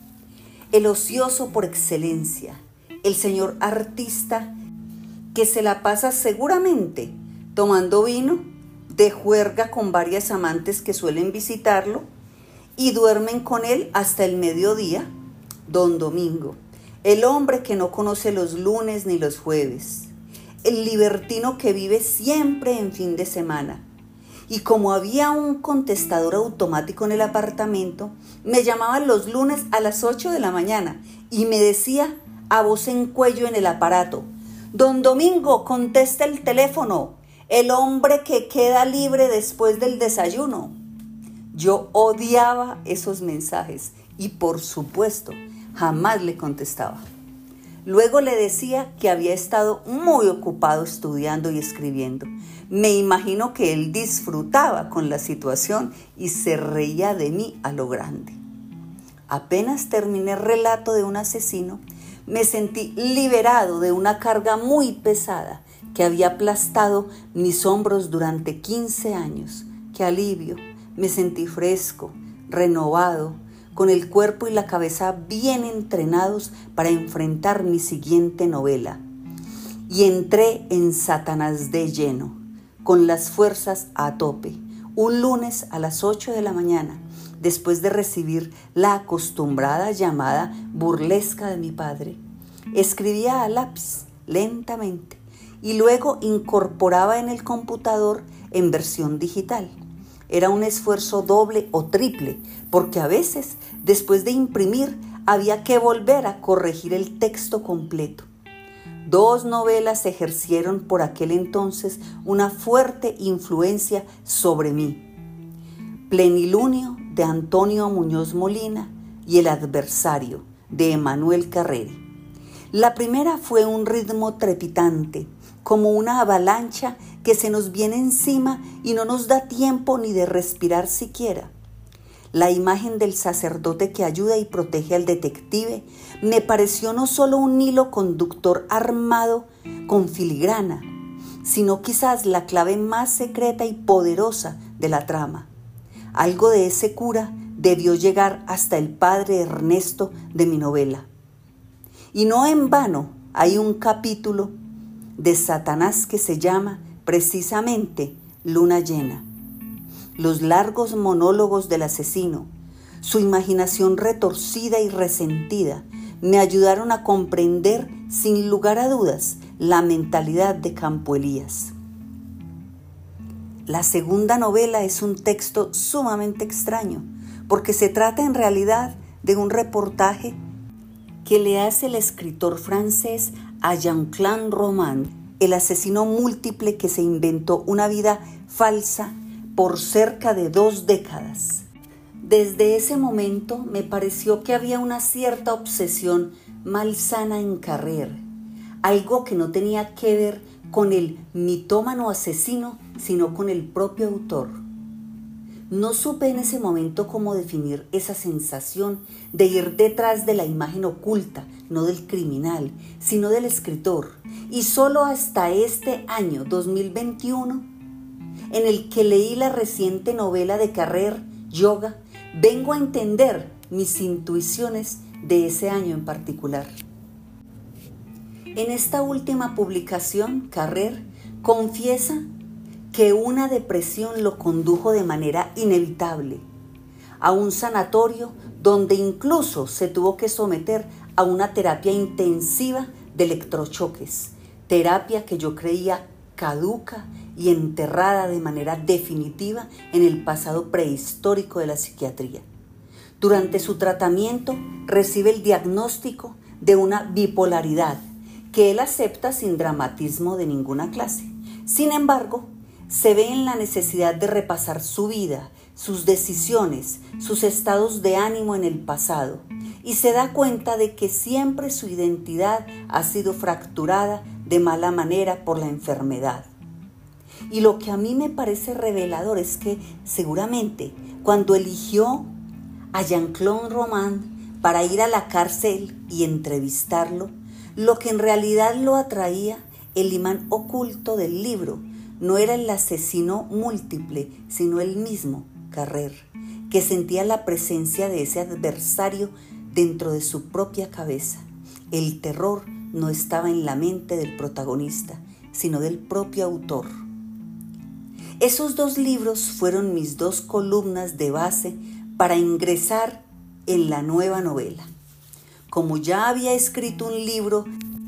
El ocioso por excelencia, el señor artista que se la pasa seguramente tomando vino, de juerga con varias amantes que suelen visitarlo y duermen con él hasta el mediodía, Don Domingo, el hombre que no conoce los lunes ni los jueves, el libertino que vive siempre en fin de semana. Y como había un contestador automático en el apartamento, me llamaban los lunes a las ocho de la mañana y me decía a voz en cuello en el aparato: Don Domingo, contesta el teléfono, el hombre que queda libre después del desayuno. Yo odiaba esos mensajes y, por supuesto, jamás le contestaba. Luego le decía que había estado muy ocupado estudiando y escribiendo. Me imagino que él disfrutaba con la situación y se reía de mí a lo grande. Apenas terminé el relato de un asesino, me sentí liberado de una carga muy pesada que había aplastado mis hombros durante quince años. ¡Qué alivio! Me sentí fresco, renovado, con el cuerpo y la cabeza bien entrenados para enfrentar mi siguiente novela. Y entré en Satanás de lleno, con las fuerzas a tope, un lunes a las ocho de la mañana, después de recibir la acostumbrada llamada burlesca de mi padre. Escribía a lápiz, lentamente, y luego incorporaba en el computador en versión digital. Era un esfuerzo doble o triple, porque a veces, después de imprimir, había que volver a corregir el texto completo. Dos novelas ejercieron por aquel entonces una fuerte influencia sobre mí: Plenilunio, de Antonio Muñoz Molina, y El adversario, de Emanuel Carreri. La primera fue un ritmo trepidante, como una avalancha que se nos viene encima y no nos da tiempo ni de respirar siquiera. La imagen del sacerdote que ayuda y protege al detective me pareció no solo un hilo conductor armado con filigrana, sino quizás la clave más secreta y poderosa de la trama. Algo de ese cura debió llegar hasta el padre Ernesto de mi novela. Y no en vano hay un capítulo de Satanás que se llama precisamente Luna Llena. Los largos monólogos del asesino, su imaginación retorcida y resentida, me ayudaron a comprender sin lugar a dudas la mentalidad de Campo Elías. La segunda novela es un texto sumamente extraño, porque se trata en realidad de un reportaje que le hace el escritor francés a Jean-Claude Roman, el asesino múltiple que se inventó una vida falsa por cerca de dos décadas. Desde ese momento me pareció que había una cierta obsesión malsana en Carrer, algo que no tenía que ver con el mitómano asesino, sino con el propio autor. No supe en ese momento cómo definir esa sensación de ir detrás de la imagen oculta, no del criminal, sino del escritor. Y solo hasta este año dos mil veintiuno, en el que leí la reciente novela de Carrer, Yoga, vengo a entender mis intuiciones de ese año en particular. En esta última publicación, Carrer confiesa que una depresión lo condujo de manera inevitable a un sanatorio donde incluso se tuvo que someter a una terapia intensiva de electrochoques, terapia que yo creía caduca y enterrada de manera definitiva en el pasado prehistórico de la psiquiatría. Durante su tratamiento recibe el diagnóstico de una bipolaridad que él acepta sin dramatismo de ninguna clase. Sin embargo, se ve en la necesidad de repasar su vida, sus decisiones, sus estados de ánimo en el pasado, y se da cuenta de que siempre su identidad ha sido fracturada de mala manera por la enfermedad. Y lo que a mí me parece revelador es que seguramente cuando eligió a Jean-Claude Roman para ir a la cárcel y entrevistarlo, lo que en realidad lo atraía, el imán oculto del libro, no era el asesino múltiple, sino el mismo, Carrer, que sentía la presencia de ese adversario dentro de su propia cabeza. El terror no estaba en la mente del protagonista, sino del propio autor. Esos dos libros fueron mis dos columnas de base para ingresar en la nueva novela. Como ya había escrito un libro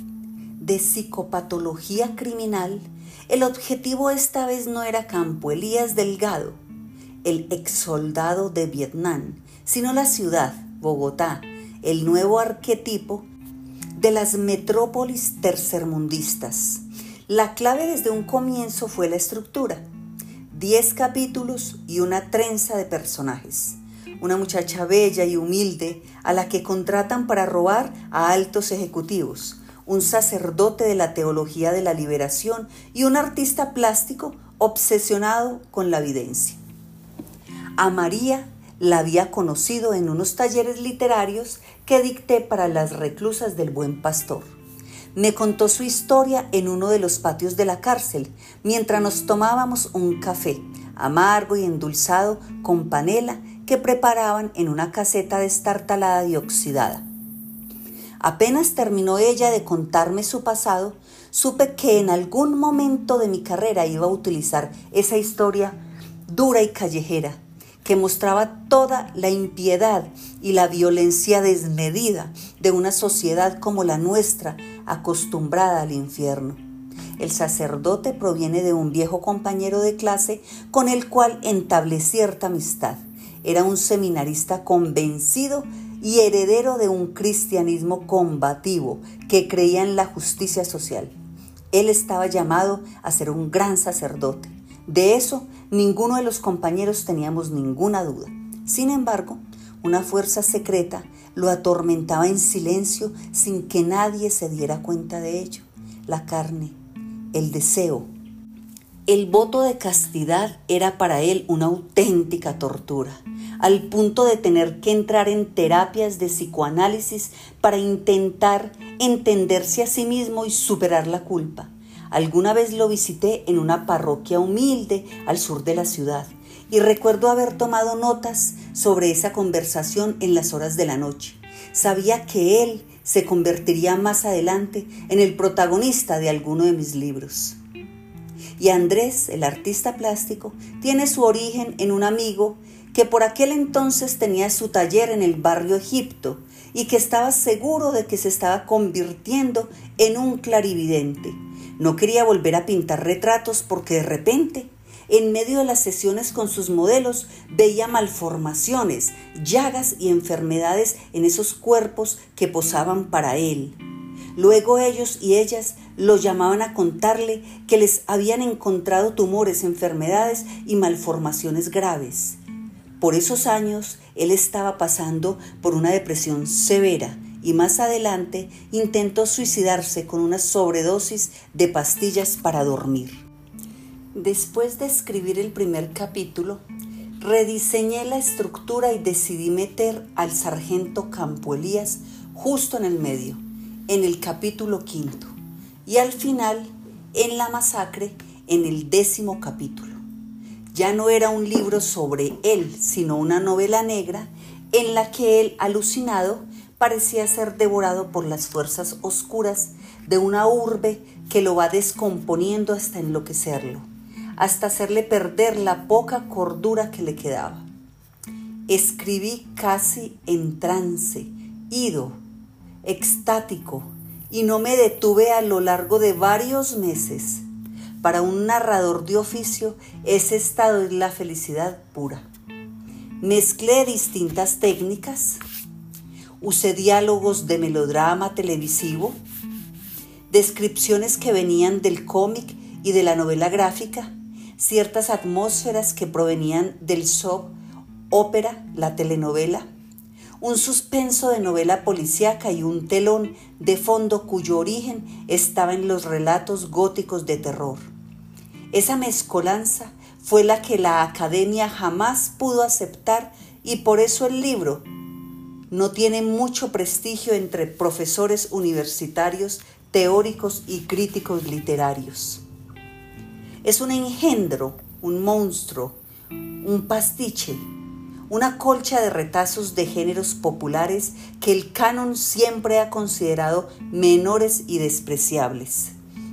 de psicopatología criminal, el objetivo esta vez no era Campo Elías Delgado, el exsoldado de Vietnam, sino la ciudad, Bogotá, el nuevo arquetipo de las metrópolis tercermundistas. La clave desde un comienzo fue la estructura. Diez capítulos y una trenza de personajes. Una muchacha bella y humilde a la que contratan para robar a altos ejecutivos, un sacerdote de la teología de la liberación y un artista plástico obsesionado con la evidencia. A María la había conocido en unos talleres literarios que dicté para las reclusas del Buen Pastor. Me contó su historia en uno de los patios de la cárcel, mientras nos tomábamos un café, amargo y endulzado con panela que preparaban en una caseta destartalada y oxidada. Apenas terminó ella de contarme su pasado, supe que en algún momento de mi carrera iba a utilizar esa historia dura y callejera, que mostraba toda la impiedad y la violencia desmedida de una sociedad como la nuestra, acostumbrada al infierno. El sacerdote proviene de un viejo compañero de clase con el cual entablé cierta amistad. Era un seminarista convencido y heredero de un cristianismo combativo que creía en la justicia social. Él estaba llamado a ser un gran sacerdote. De eso, ninguno de los compañeros teníamos ninguna duda. Sin embargo, una fuerza secreta lo atormentaba en silencio sin que nadie se diera cuenta de ello. La carne, el deseo. El voto de castidad era para él una auténtica tortura, al punto de tener que entrar en terapias de psicoanálisis para intentar entenderse a sí mismo y superar la culpa. Alguna vez lo visité en una parroquia humilde al sur de la ciudad y recuerdo haber tomado notas sobre esa conversación en las horas de la noche. Sabía que él se convertiría más adelante en el protagonista de alguno de mis libros. Y Andrés, el artista plástico, tiene su origen en un amigo que por aquel entonces tenía su taller en el barrio Egipto y que estaba seguro de que se estaba convirtiendo en un clarividente. No quería volver a pintar retratos porque de repente En medio de las sesiones con sus modelos, veía malformaciones, llagas y enfermedades en esos cuerpos que posaban para él. Luego ellos y ellas lo llamaban a contarle que les habían encontrado tumores, enfermedades y malformaciones graves. Por esos años, él estaba pasando por una depresión severa y más adelante intentó suicidarse con una sobredosis de pastillas para dormir. Después de escribir el primer capítulo, rediseñé la estructura y decidí meter al sargento Campo Elías justo en el medio, en el capítulo quinto, y al final, en la masacre, en el décimo capítulo. Ya no era un libro sobre él, sino una novela negra en la que él, alucinado, parecía ser devorado por las fuerzas oscuras de una urbe que lo va descomponiendo hasta enloquecerlo, hasta hacerle perder la poca cordura que le quedaba. Escribí casi en trance, ido, extático, y no me detuve a lo largo de varios meses. Para un narrador de oficio, ese estado es la felicidad pura. Mezclé distintas técnicas, usé diálogos de melodrama televisivo, descripciones que venían del cómic y de la novela gráfica, ciertas atmósferas que provenían del soap ópera, la telenovela, un suspenso de novela policíaca y un telón de fondo cuyo origen estaba en los relatos góticos de terror. Esa mezcolanza fue la que la academia jamás pudo aceptar y por eso el libro no tiene mucho prestigio entre profesores universitarios, teóricos y críticos literarios. Es un engendro, un monstruo, un pastiche, una colcha de retazos de géneros populares que el canon siempre ha considerado menores y despreciables.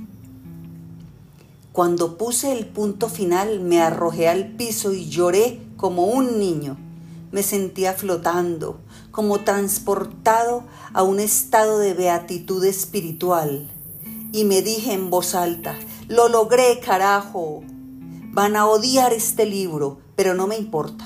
Cuando puse el punto final, me arrojé al piso y lloré como un niño. Me sentía flotando, como transportado a un estado de beatitud espiritual. Y me dije en voz alta, ¡lo logré, carajo! Van a odiar este libro, pero no me importa.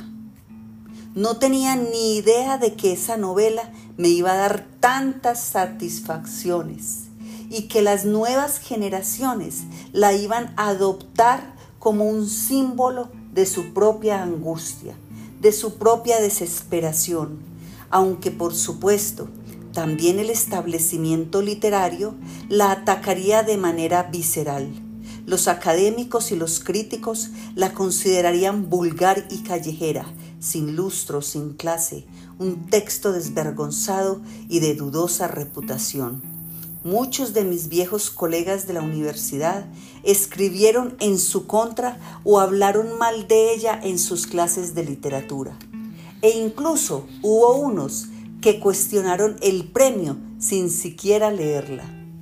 No tenía ni idea de que esa novela me iba a dar tantas satisfacciones y que las nuevas generaciones la iban a adoptar como un símbolo de su propia angustia, de su propia desesperación, aunque por supuesto también el establecimiento literario la atacaría de manera visceral. Los académicos y los críticos la considerarían vulgar y callejera, sin lustro, sin clase, un texto desvergonzado y de dudosa reputación. Muchos de mis viejos colegas de la universidad escribieron en su contra o hablaron mal de ella en sus clases de literatura. E incluso hubo unos que cuestionaron el premio sin siquiera leerla.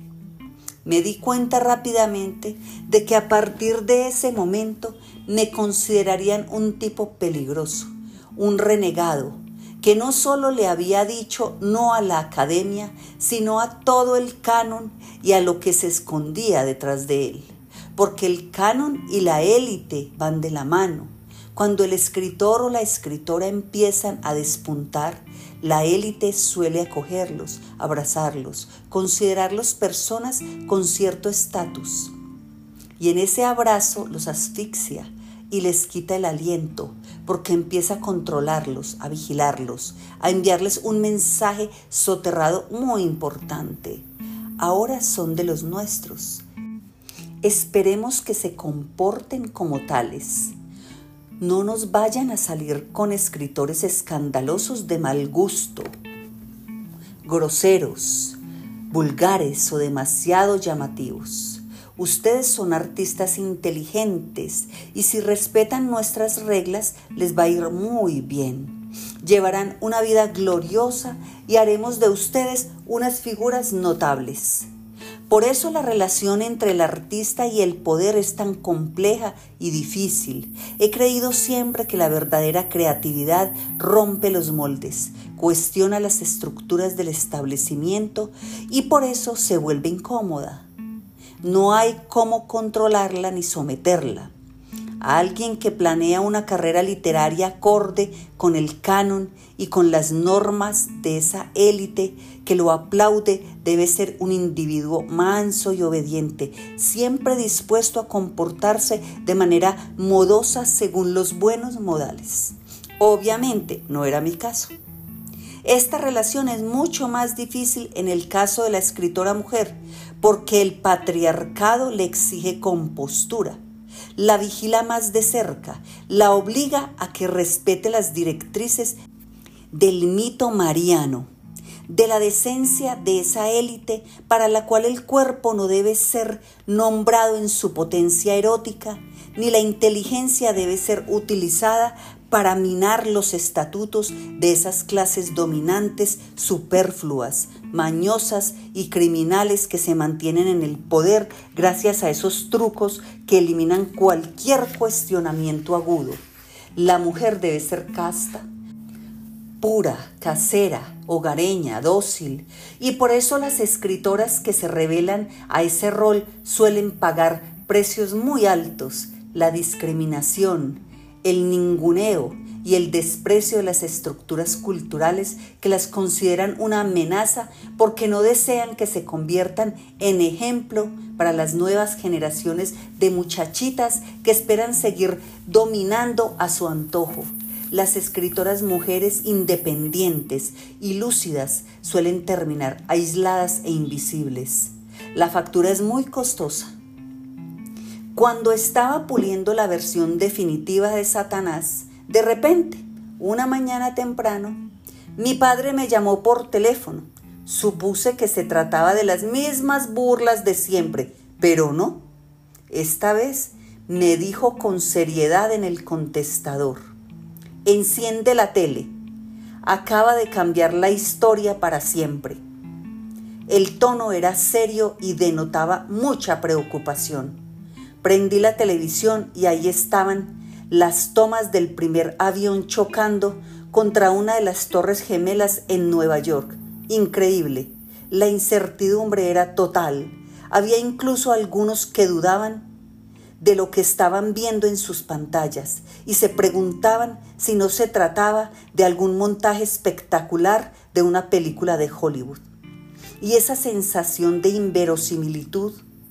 Me di cuenta rápidamente de que a partir de ese momento me considerarían un tipo peligroso, un renegado, que no solo le había dicho no a la academia, sino a todo el canon y a lo que se escondía detrás de él. Porque el canon y la élite van de la mano. Cuando el escritor o la escritora empiezan a despuntar, la élite suele acogerlos, abrazarlos, considerarlos personas con cierto estatus. Y en ese abrazo los asfixia y les quita el aliento, porque empieza a controlarlos, a vigilarlos, a enviarles un mensaje soterrado muy importante. Ahora son de los nuestros. Esperemos que se comporten como tales. No nos vayan a salir con escritores escandalosos de mal gusto, groseros, vulgares o demasiado llamativos. Ustedes son artistas inteligentes y si respetan nuestras reglas les va a ir muy bien. Llevarán una vida gloriosa y haremos de ustedes unas figuras notables. Por eso la relación entre el artista y el poder es tan compleja y difícil. He creído siempre que la verdadera creatividad rompe los moldes, cuestiona las estructuras del establecimiento y por eso se vuelve incómoda. No hay cómo controlarla ni someterla. a alguien que planea una carrera literaria acorde con el canon y con las normas de esa élite que lo aplaude, debe ser un individuo manso y obediente, siempre dispuesto a comportarse de manera modosa según los buenos modales. Obviamente no era mi caso. Esta relación es mucho más difícil en el caso de la escritora mujer, porque el patriarcado le exige compostura, la vigila más de cerca, la obliga a que respete las directrices del mito mariano, de la decencia de esa élite para la cual el cuerpo no debe ser nombrado en su potencia erótica, ni la inteligencia debe ser utilizada para minar los estatutos de esas clases dominantes superfluas, mañosas y criminales que se mantienen en el poder gracias a esos trucos que eliminan cualquier cuestionamiento agudo. La mujer debe ser casta, pura, casera, hogareña, dócil, y por eso las escritoras que se revelan a ese rol suelen pagar precios muy altos: la discriminación, el ninguneo y el desprecio de las estructuras culturales que las consideran una amenaza porque no desean que se conviertan en ejemplo para las nuevas generaciones de muchachitas que esperan seguir dominando a su antojo. Las escritoras mujeres independientes y lúcidas suelen terminar aisladas e invisibles. La factura es muy costosa. Cuando estaba puliendo la versión definitiva de Satanás, de repente, una mañana temprano, mi padre me llamó por teléfono. Supuse que se trataba de las mismas burlas de siempre, pero no. Esta vez me dijo con seriedad en el contestador: enciende la tele. Acaba de cambiar la historia para siempre. El tono era serio y denotaba mucha preocupación. Prendí la televisión y ahí estaban las tomas del primer avión chocando contra una de las torres gemelas en Nueva York. Increíble. La incertidumbre era total. Había incluso algunos que dudaban de lo que estaban viendo en sus pantallas y se preguntaban si no se trataba de algún montaje espectacular de una película de Hollywood. Y esa sensación de inverosimilitud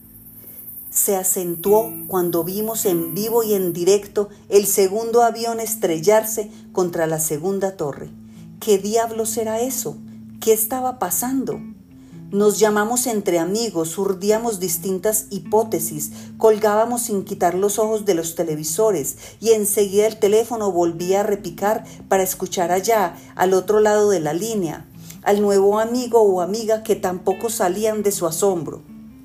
se acentuó cuando vimos en vivo y en directo el segundo avión estrellarse contra la segunda torre. ¿Qué diablos era eso? ¿Qué estaba pasando? Nos llamamos entre amigos, urdíamos distintas hipótesis, colgábamos sin quitar los ojos de los televisores y enseguida el teléfono volvía a repicar para escuchar allá, al otro lado de la línea, al nuevo amigo o amiga que tampoco salían de su asombro.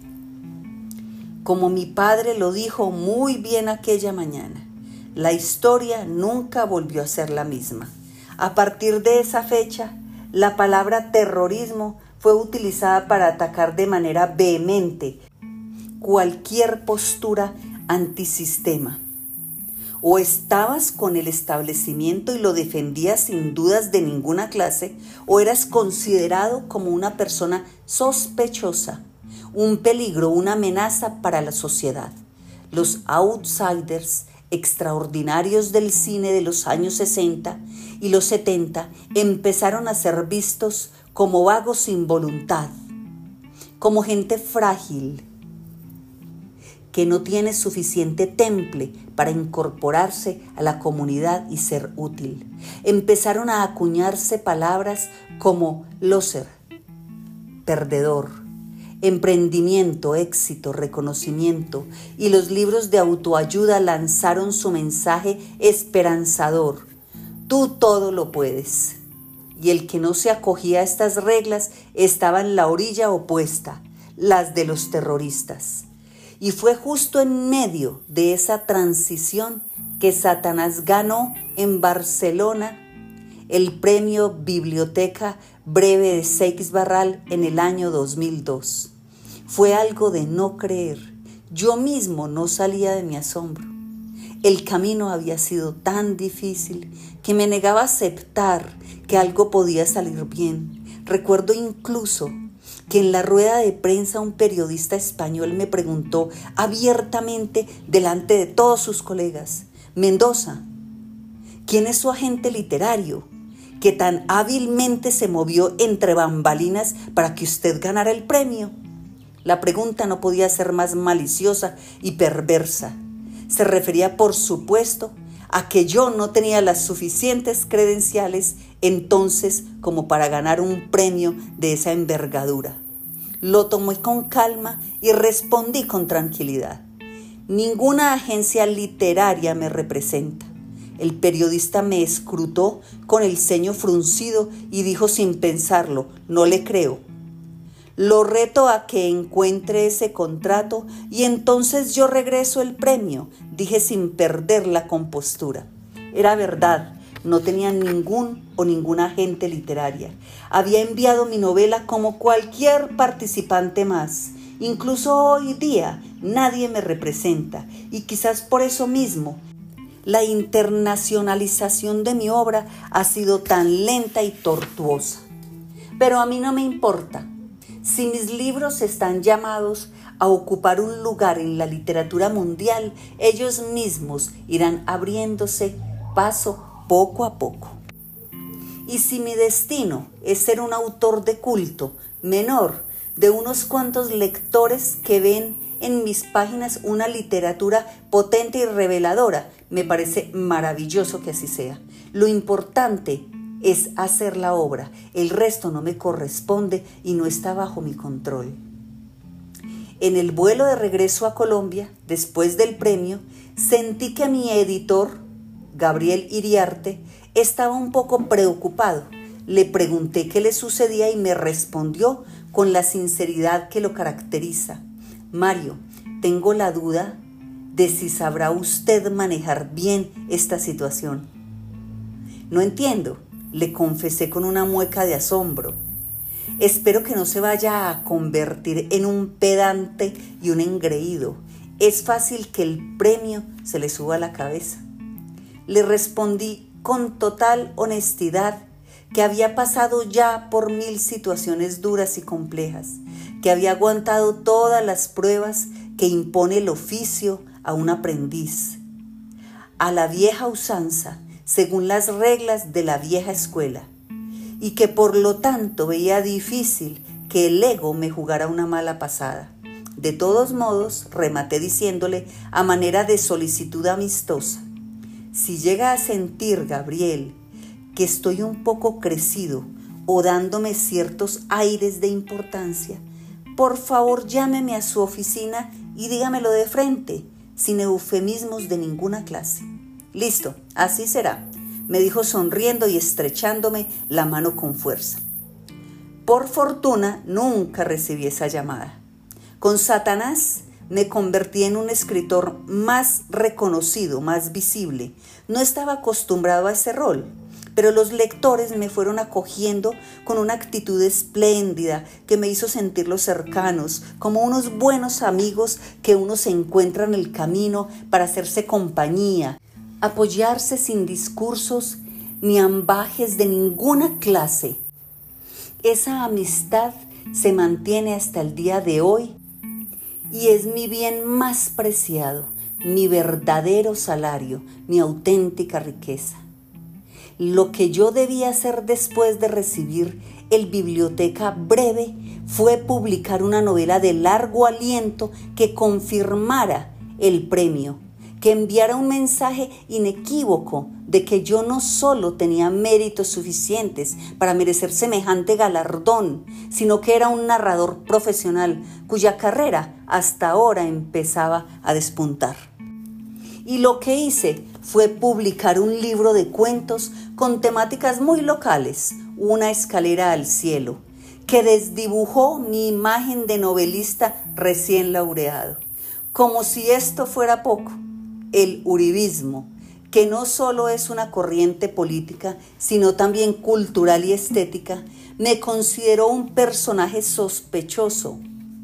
Como mi padre lo dijo muy bien aquella mañana, la historia nunca volvió a ser la misma. A partir de esa fecha, la palabra terrorismo fue utilizada para atacar de manera vehemente cualquier postura antisistema. O estabas con el establecimiento y lo defendías sin dudas de ninguna clase, o eras considerado como una persona sospechosa, un peligro, una amenaza para la sociedad. Los outsiders extraordinarios del cine de los años sesenta y los setenta empezaron a ser vistos como vagos sin voluntad, como gente frágil, que no tiene suficiente temple para incorporarse a la comunidad y ser útil. Empezaron a acuñarse palabras como loser, perdedor, emprendimiento, éxito, reconocimiento, y los libros de autoayuda lanzaron su mensaje esperanzador: tú todo lo puedes. Y el que no se acogía a estas reglas estaba en la orilla opuesta, las de los terroristas. Y fue justo en medio de esa transición que Satanás ganó en Barcelona el premio Biblioteca Breve de Seix Barral en el año dos mil dos. Fue algo de no creer. Yo mismo no salía de mi asombro. El camino había sido tan difícil que me negaba a aceptar que algo podía salir bien. Recuerdo incluso que en la rueda de prensa un periodista español me preguntó abiertamente delante de todos sus colegas: Mendoza, ¿quién es su agente literario que tan hábilmente se movió entre bambalinas para que usted ganara el premio? La pregunta no podía ser más maliciosa y perversa. Se refería, por supuesto, a que yo no tenía las suficientes credenciales entonces como para ganar un premio de esa envergadura. Lo tomé con calma y respondí con tranquilidad: ninguna agencia literaria me representa. El periodista me escrutó con el ceño fruncido y dijo sin pensarlo: no le creo. Lo reto a que encuentre ese contrato y entonces yo regreso el premio, dije sin perder la compostura. Era verdad, no tenía ningún o ninguna agente literaria. Había enviado mi novela como cualquier participante más. Incluso hoy día nadie me representa y quizás por eso mismo la internacionalización de mi obra ha sido tan lenta y tortuosa. Pero a mí no me importa. Si mis libros están llamados a ocupar un lugar en la literatura mundial, ellos mismos irán abriéndose paso poco a poco. Y si mi destino es ser un autor de culto, menor de unos cuantos lectores que ven en mis páginas una literatura potente y reveladora, me parece maravilloso que así sea. Lo importante es hacer la obra, el resto no me corresponde y no está bajo mi control. En el vuelo de regreso a Colombia, después del premio, sentí que mi editor, Gabriel Iriarte, estaba un poco preocupado. Le pregunté qué le sucedía y me respondió con la sinceridad que lo caracteriza: Mario, tengo la duda de si sabrá usted manejar bien esta situación. No entiendo, le confesé con una mueca de asombro. Espero que no se vaya a convertir en un pedante y un engreído. Es fácil que el premio se le suba a la cabeza. Le respondí con total honestidad que había pasado ya por mil situaciones duras y complejas, que había aguantado todas las pruebas que impone el oficio a un aprendiz, a la vieja usanza, según las reglas de la vieja escuela, y que por lo tanto veía difícil que el ego me jugara una mala pasada. De todos modos, rematé diciéndole a manera de solicitud amistosa: si llega a sentir, Gabriel, que estoy un poco crecido o dándome ciertos aires de importancia, por favor llámeme a su oficina y dígamelo de frente, sin eufemismos de ninguna clase. Listo, así será, me dijo sonriendo y estrechándome la mano con fuerza. Por fortuna, nunca recibí esa llamada. Con Satanás me convertí en un escritor más reconocido, más visible. No estaba acostumbrado a ese rol, pero los lectores me fueron acogiendo con una actitud espléndida que me hizo sentirlos cercanos, como unos buenos amigos que uno se encuentra en el camino para hacerse compañía, apoyarse sin discursos ni ambajes de ninguna clase. Esa amistad se mantiene hasta el día de hoy y es mi bien más preciado, mi verdadero salario, mi auténtica riqueza. Lo que yo debía hacer después de recibir el Biblioteca Breve fue publicar una novela de largo aliento que confirmara el premio, que enviara un mensaje inequívoco de que yo no solo tenía méritos suficientes para merecer semejante galardón, sino que era un narrador profesional cuya carrera hasta ahora empezaba a despuntar. Y lo que hice fue publicar un libro de cuentos con temáticas muy locales, Una escalera al cielo, que desdibujó mi imagen de novelista recién laureado. Como si esto fuera poco, el uribismo, que no solo es una corriente política, sino también cultural y estética, me consideró un personaje sospechoso,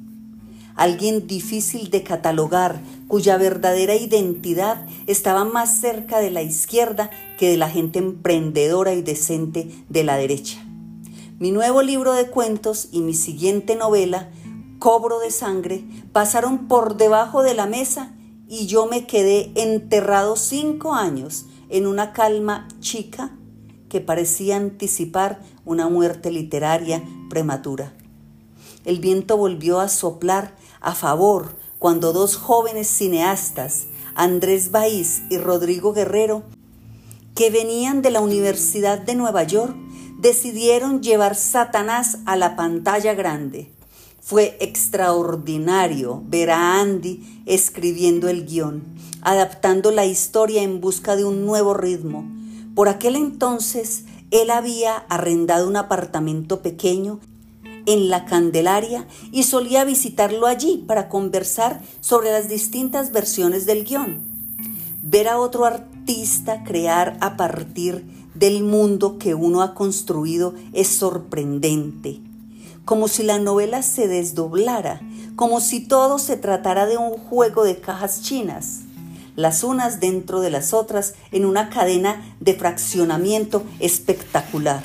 alguien difícil de catalogar, cuya verdadera identidad estaba más cerca de la izquierda que de la gente emprendedora y decente de la derecha. Mi nuevo libro de cuentos y mi siguiente novela, Cobro de Sangre, pasaron por debajo de la mesa y yo me quedé enterrado cinco años en una calma chica que parecía anticipar una muerte literaria prematura. El viento volvió a soplar a favor cuando dos jóvenes cineastas, Andrés Baiz y Rodrigo Guerrero, que venían de la Universidad de Nueva York, decidieron llevar Satanás a la pantalla grande. Fue extraordinario ver a Andy escribiendo el guión, adaptando la historia en busca de un nuevo ritmo. Por aquel entonces, él había arrendado un apartamento pequeño en La Candelaria y solía visitarlo allí para conversar sobre las distintas versiones del guión. Ver a otro artista crear a partir del mundo que uno ha construido es sorprendente, como si la novela se desdoblara, como si todo se tratara de un juego de cajas chinas, las unas dentro de las otras en una cadena de fraccionamiento espectacular.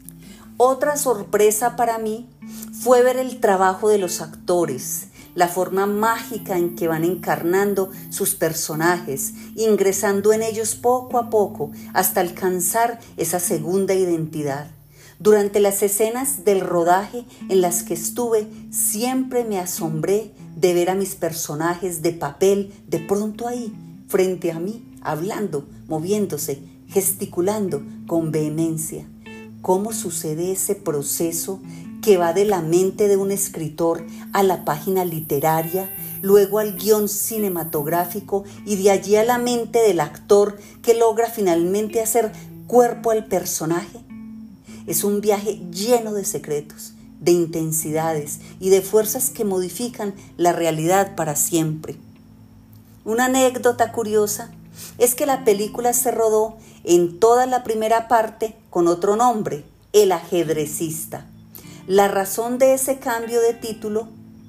Otra sorpresa para mí fue ver el trabajo de los actores, la forma mágica en que van encarnando sus personajes, ingresando en ellos poco a poco hasta alcanzar esa segunda identidad. Durante las escenas del rodaje en las que estuve, siempre me asombré de ver a mis personajes de papel de pronto ahí, frente a mí, hablando, moviéndose, gesticulando con vehemencia. ¿Cómo sucede ese proceso que va de la mente de un escritor a la página literaria, luego al guión cinematográfico y de allí a la mente del actor que logra finalmente hacer cuerpo al personaje? Es un viaje lleno de secretos, de intensidades y de fuerzas que modifican la realidad para siempre. Una anécdota curiosa es que la película se rodó en toda la primera parte con otro nombre, El ajedrecista. La razón de ese cambio de título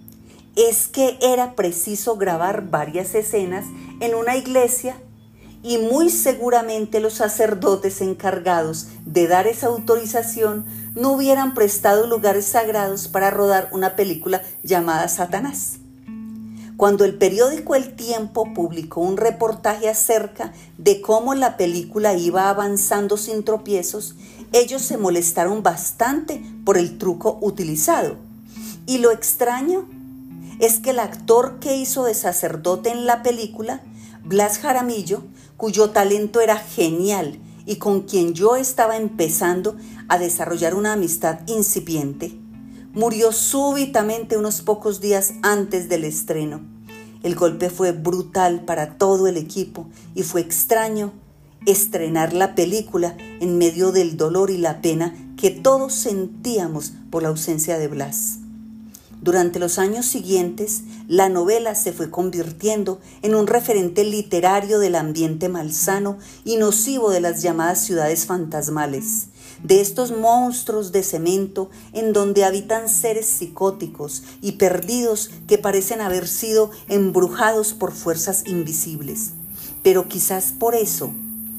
es que era preciso grabar varias escenas en una iglesia y muy seguramente los sacerdotes encargados de dar esa autorización no hubieran prestado lugares sagrados para rodar una película llamada Satanás. Cuando el periódico El Tiempo publicó un reportaje acerca de cómo la película iba avanzando sin tropiezos, ellos se molestaron bastante por el truco utilizado. Y lo extraño es que el actor que hizo de sacerdote en la película, Blas Jaramillo, cuyo talento era genial y con quien yo estaba empezando a desarrollar una amistad incipiente, murió súbitamente unos pocos días antes del estreno. El golpe fue brutal para todo el equipo y fue extraño estrenar la película en medio del dolor y la pena que todos sentíamos por la ausencia de Blas. Durante los años siguientes, la novela se fue convirtiendo en un referente literario del ambiente malsano y nocivo de las llamadas ciudades fantasmales, de estos monstruos de cemento en donde habitan seres psicóticos y perdidos que parecen haber sido embrujados por fuerzas invisibles. Pero quizás por eso,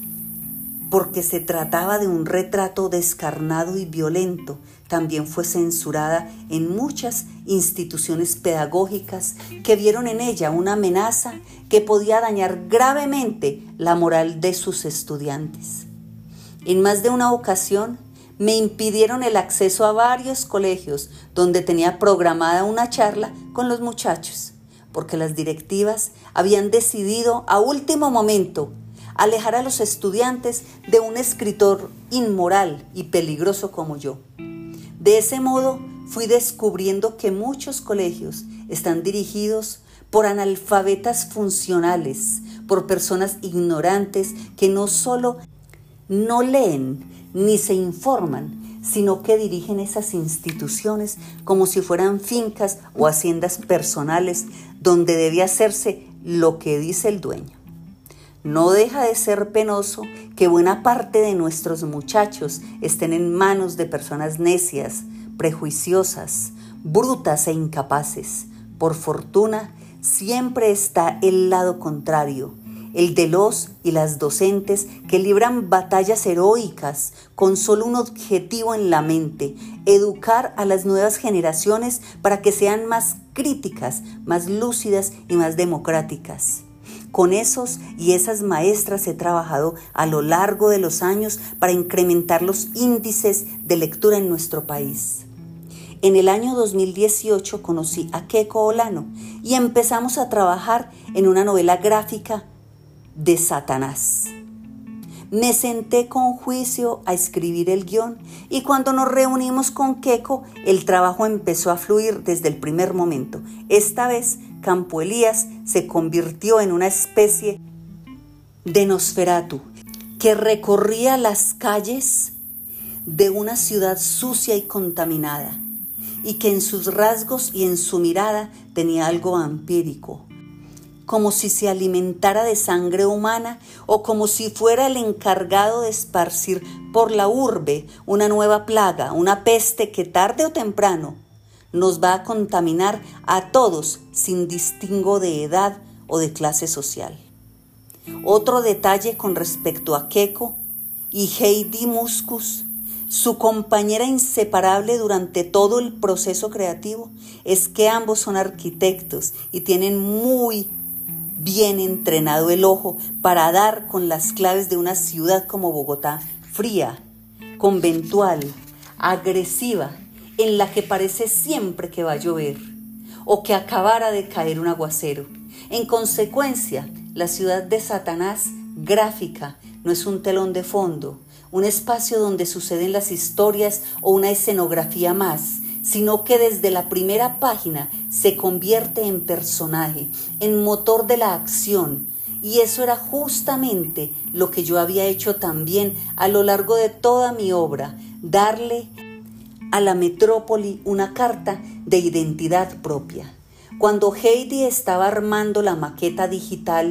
porque se trataba de un retrato descarnado y violento, también fue censurada en muchas instituciones pedagógicas que vieron en ella una amenaza que podía dañar gravemente la moral de sus estudiantes. En más de una ocasión me impidieron el acceso a varios colegios donde tenía programada una charla con los muchachos, porque las directivas habían decidido a último momento alejar a los estudiantes de un escritor inmoral y peligroso como yo. De ese modo fui descubriendo que muchos colegios están dirigidos por analfabetas funcionales, por personas ignorantes que no solo no leen ni se informan, sino que dirigen esas instituciones como si fueran fincas o haciendas personales donde debe hacerse lo que dice el dueño. No deja de ser penoso que buena parte de nuestros muchachos estén en manos de personas necias, prejuiciosas, brutas e incapaces. Por fortuna, siempre está el lado contrario, el de los y las docentes que libran batallas heroicas con solo un objetivo en la mente: educar a las nuevas generaciones para que sean más críticas, más lúcidas y más democráticas. Con esos y esas maestras he trabajado a lo largo de los años para incrementar los índices de lectura en nuestro país. En el año dos mil dieciocho conocí a Keiko Olano y empezamos a trabajar en una novela gráfica de Satanás. Me senté con juicio a escribir el guión y cuando nos reunimos con Keiko, el trabajo empezó a fluir desde el primer momento. Esta vez, Campo Elías se convirtió en una especie de Nosferatu que recorría las calles de una ciudad sucia y contaminada, y que en sus rasgos y en su mirada tenía algo vampírico, como si se alimentara de sangre humana o como si fuera el encargado de esparcir por la urbe una nueva plaga, una peste que tarde o temprano nos va a contaminar a todos sin distingo de edad o de clase social. Otro detalle con respecto a Keiko y Heidi Muskus, su compañera inseparable durante todo el proceso creativo, es que ambos son arquitectos y tienen muy bien entrenado el ojo para dar con las claves de una ciudad como Bogotá, fría, conventual, agresiva, en la que parece siempre que va a llover o que acabara de caer un aguacero. En consecuencia, la ciudad de Satanás gráfica no es un telón de fondo, un espacio donde suceden las historias o una escenografía más, sino que desde la primera página se convierte en personaje, en motor de la acción. Y eso era justamente lo que yo había hecho también a lo largo de toda mi obra: darle a la metrópoli una carta de identidad propia. Cuando Heidi estaba armando la maqueta digital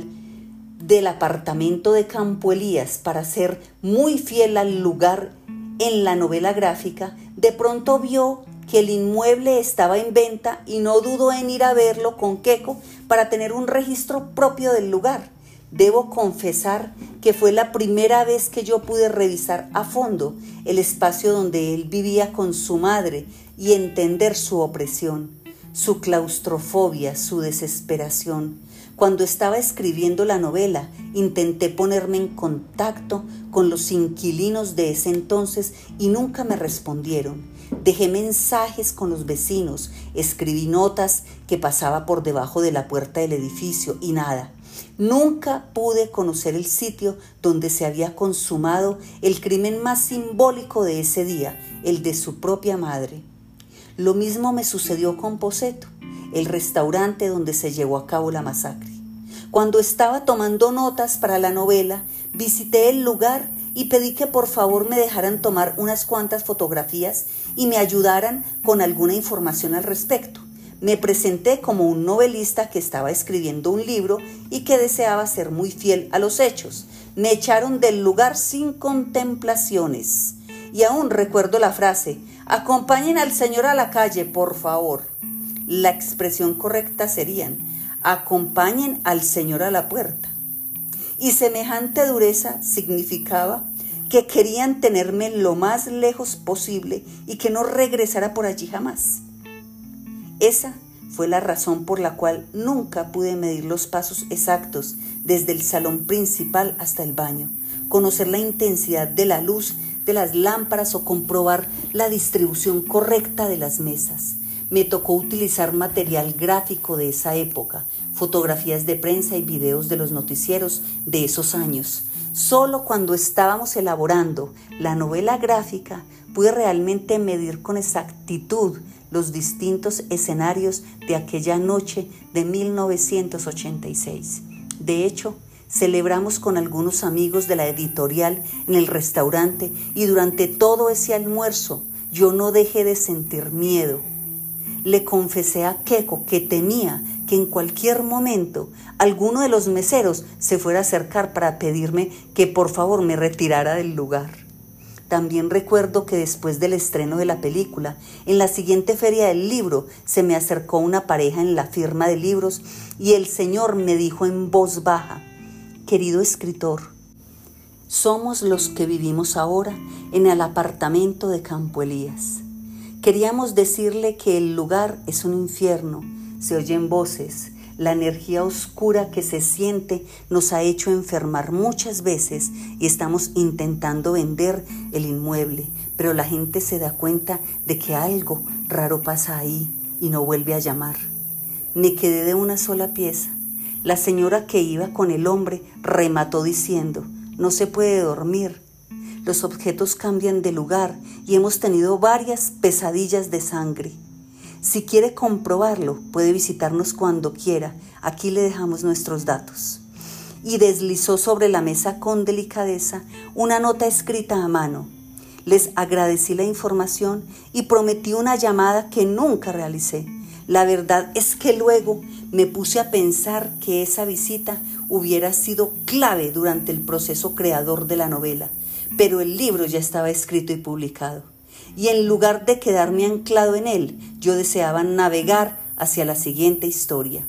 del apartamento de Campo Elías para ser muy fiel al lugar en la novela gráfica, de pronto vio que el inmueble estaba en venta y no dudó en ir a verlo con Keiko para tener un registro propio del lugar. Debo confesar que fue la primera vez que yo pude revisar a fondo el espacio donde él vivía con su madre y entender su opresión, su claustrofobia, su desesperación. Cuando estaba escribiendo la novela, intenté ponerme en contacto con los inquilinos de ese entonces y nunca me respondieron. Dejé mensajes con los vecinos, escribí notas que pasaba por debajo de la puerta del edificio y nada. Nunca pude conocer el sitio donde se había consumado el crimen más simbólico de ese día, el de su propia madre. Lo mismo me sucedió con Poseto, el restaurante donde se llevó a cabo la masacre. Cuando estaba tomando notas para la novela, visité el lugar y pedí que por favor me dejaran tomar unas cuantas fotografías y me ayudaran con alguna información al respecto. Me presenté como un novelista que estaba escribiendo un libro y que deseaba ser muy fiel a los hechos. Me echaron del lugar sin contemplaciones. Y aún recuerdo la frase: acompañen al señor a la calle, por favor. La expresión correcta serían: acompañen al señor a la puerta. Y semejante dureza significaba que querían tenerme lo más lejos posible y que no regresara por allí jamás. Esa fue la razón por la cual nunca pude medir los pasos exactos desde el salón principal hasta el baño, conocer la intensidad de la luz de las lámparas o comprobar la distribución correcta de las mesas. Me tocó utilizar material gráfico de esa época, fotografías de prensa y videos de los noticieros de esos años. Solo cuando estábamos elaborando la novela gráfica pude realmente medir con exactitud los distintos escenarios de aquella noche de mil novecientos ochenta y seis. De hecho, celebramos con algunos amigos de la editorial en el restaurante y durante todo ese almuerzo yo no dejé de sentir miedo. Le confesé a Keiko que temía que en cualquier momento alguno de los meseros se fuera a acercar para pedirme que por favor me retirara del lugar. También recuerdo que después del estreno de la película, en la siguiente feria del libro, se me acercó una pareja en la firma de libros y el señor me dijo en voz baja: querido escritor, somos los que vivimos ahora en el apartamento de Campo Elías. Queríamos decirle que el lugar es un infierno, se oyen voces, la energía oscura que se siente nos ha hecho enfermar muchas veces y estamos intentando vender el inmueble, pero la gente se da cuenta de que algo raro pasa ahí y no vuelve a llamar. Me quedé de una sola pieza. La señora que iba con el hombre remató diciendo: no se puede dormir. Los objetos cambian de lugar y hemos tenido varias pesadillas de sangre. Si quiere comprobarlo, puede visitarnos cuando quiera. Aquí le dejamos nuestros datos. Y deslizó sobre la mesa con delicadeza una nota escrita a mano. Les agradecí la información y prometí una llamada que nunca realicé. La verdad es que luego me puse a pensar que esa visita hubiera sido clave durante el proceso creador de la novela, pero el libro ya estaba escrito y publicado. Y en lugar de quedarme anclado en él, yo deseaba navegar hacia la siguiente historia.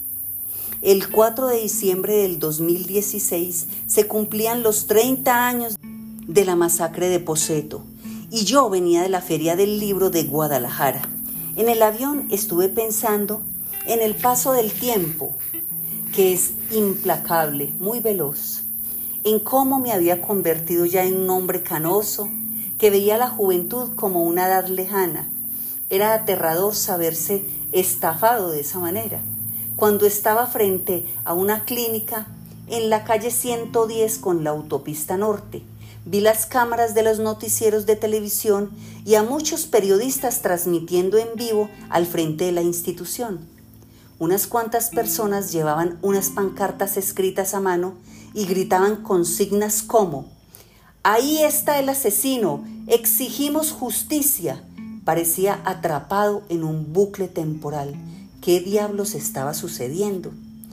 El cuatro de diciembre del dos mil dieciséis se cumplían los treinta años de la masacre de Pochetto y yo venía de la Feria del Libro de Guadalajara. En el avión estuve pensando en el paso del tiempo, que es implacable, muy veloz, en cómo me había convertido ya en un hombre canoso, que veía la juventud como una edad lejana. Era aterrador saberse estafado de esa manera. Cuando estaba frente a una clínica en la calle ciento diez con la autopista norte, vi las cámaras de los noticieros de televisión y a muchos periodistas transmitiendo en vivo al frente de la institución. Unas cuantas personas llevaban unas pancartas escritas a mano y gritaban consignas como: «Ahí está el asesino, exigimos justicia». Parecía atrapado en un bucle temporal. ¿Qué diablos estaba sucediendo?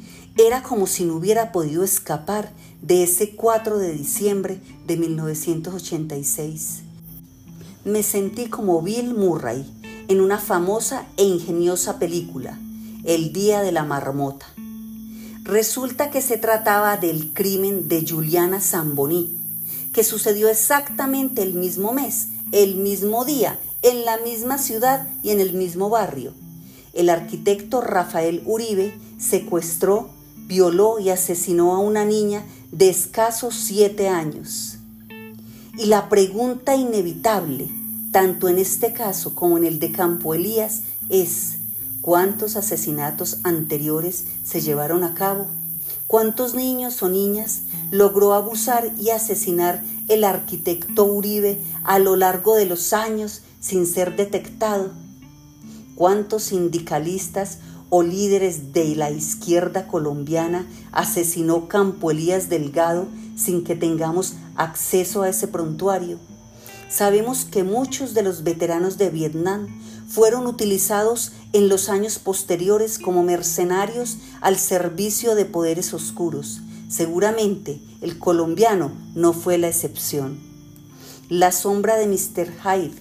Era como si no hubiera podido escapar de ese cuatro de diciembre de mil novecientos ochenta y seis. Me sentí como Bill Murray en una famosa e ingeniosa película, El Día de la Marmota. Resulta que se trataba del crimen de Giuliana Zamboni, que sucedió exactamente el mismo mes, el mismo día, en la misma ciudad y en el mismo barrio. El arquitecto Rafael Uribe secuestró, violó y asesinó a una niña de escasos siete años. Y la pregunta inevitable, tanto en este caso como en el de Campo Elías, es: ¿cuántos asesinatos anteriores se llevaron a cabo? ¿Cuántos niños o niñas logró abusar y asesinar el arquitecto Uribe a lo largo de los años sin ser detectado? ¿Cuántos sindicalistas o líderes de la izquierda colombiana asesinó Campo Elías Delgado sin que tengamos acceso a ese prontuario? Sabemos que muchos de los veteranos de Vietnam fueron utilizados en los años posteriores como mercenarios al servicio de poderes oscuros. Seguramente el colombiano no fue la excepción. La sombra de mister Hyde,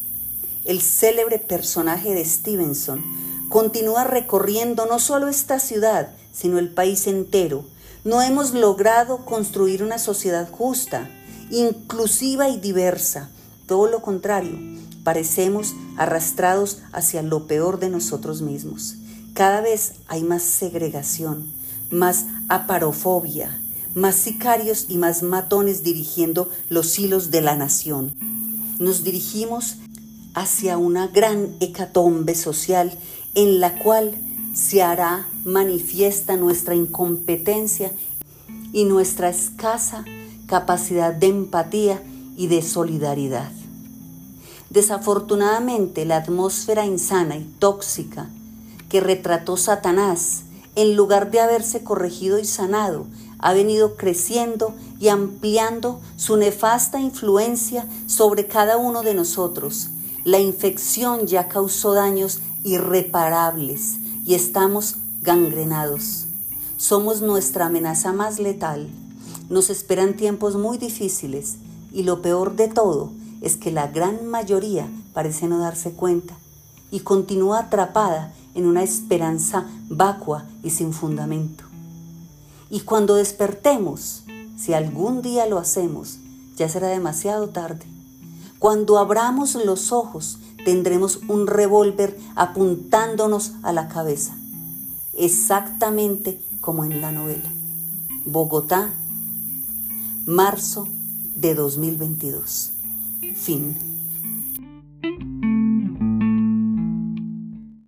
el célebre personaje de Stevenson, continúa recorriendo no solo esta ciudad, sino el país entero. No hemos logrado construir una sociedad justa, inclusiva y diversa. Todo lo contrario, parecemos arrastrados hacia lo peor de nosotros mismos. Cada vez hay más segregación, más aparofobia, más sicarios y más matones dirigiendo los hilos de la nación. Nos dirigimos hacia una gran hecatombe social en la cual se hará manifiesta nuestra incompetencia y nuestra escasa capacidad de empatía y de solidaridad. Desafortunadamente, la atmósfera insana y tóxica que retrató Satanás, en lugar de haberse corregido y sanado, ha venido creciendo y ampliando su nefasta influencia sobre cada uno de nosotros. La infección ya causó daños irreparables y estamos gangrenados. Somos nuestra amenaza más letal. Nos esperan tiempos muy difíciles y lo peor de todo es que la gran mayoría parece no darse cuenta y continúa atrapada en una esperanza vacua y sin fundamento. Y cuando despertemos, si algún día lo hacemos, ya será demasiado tarde. Cuando abramos los ojos, tendremos un revólver apuntándonos a la cabeza, exactamente como en la novela. Bogotá, marzo de dos mil veintidós. Fin.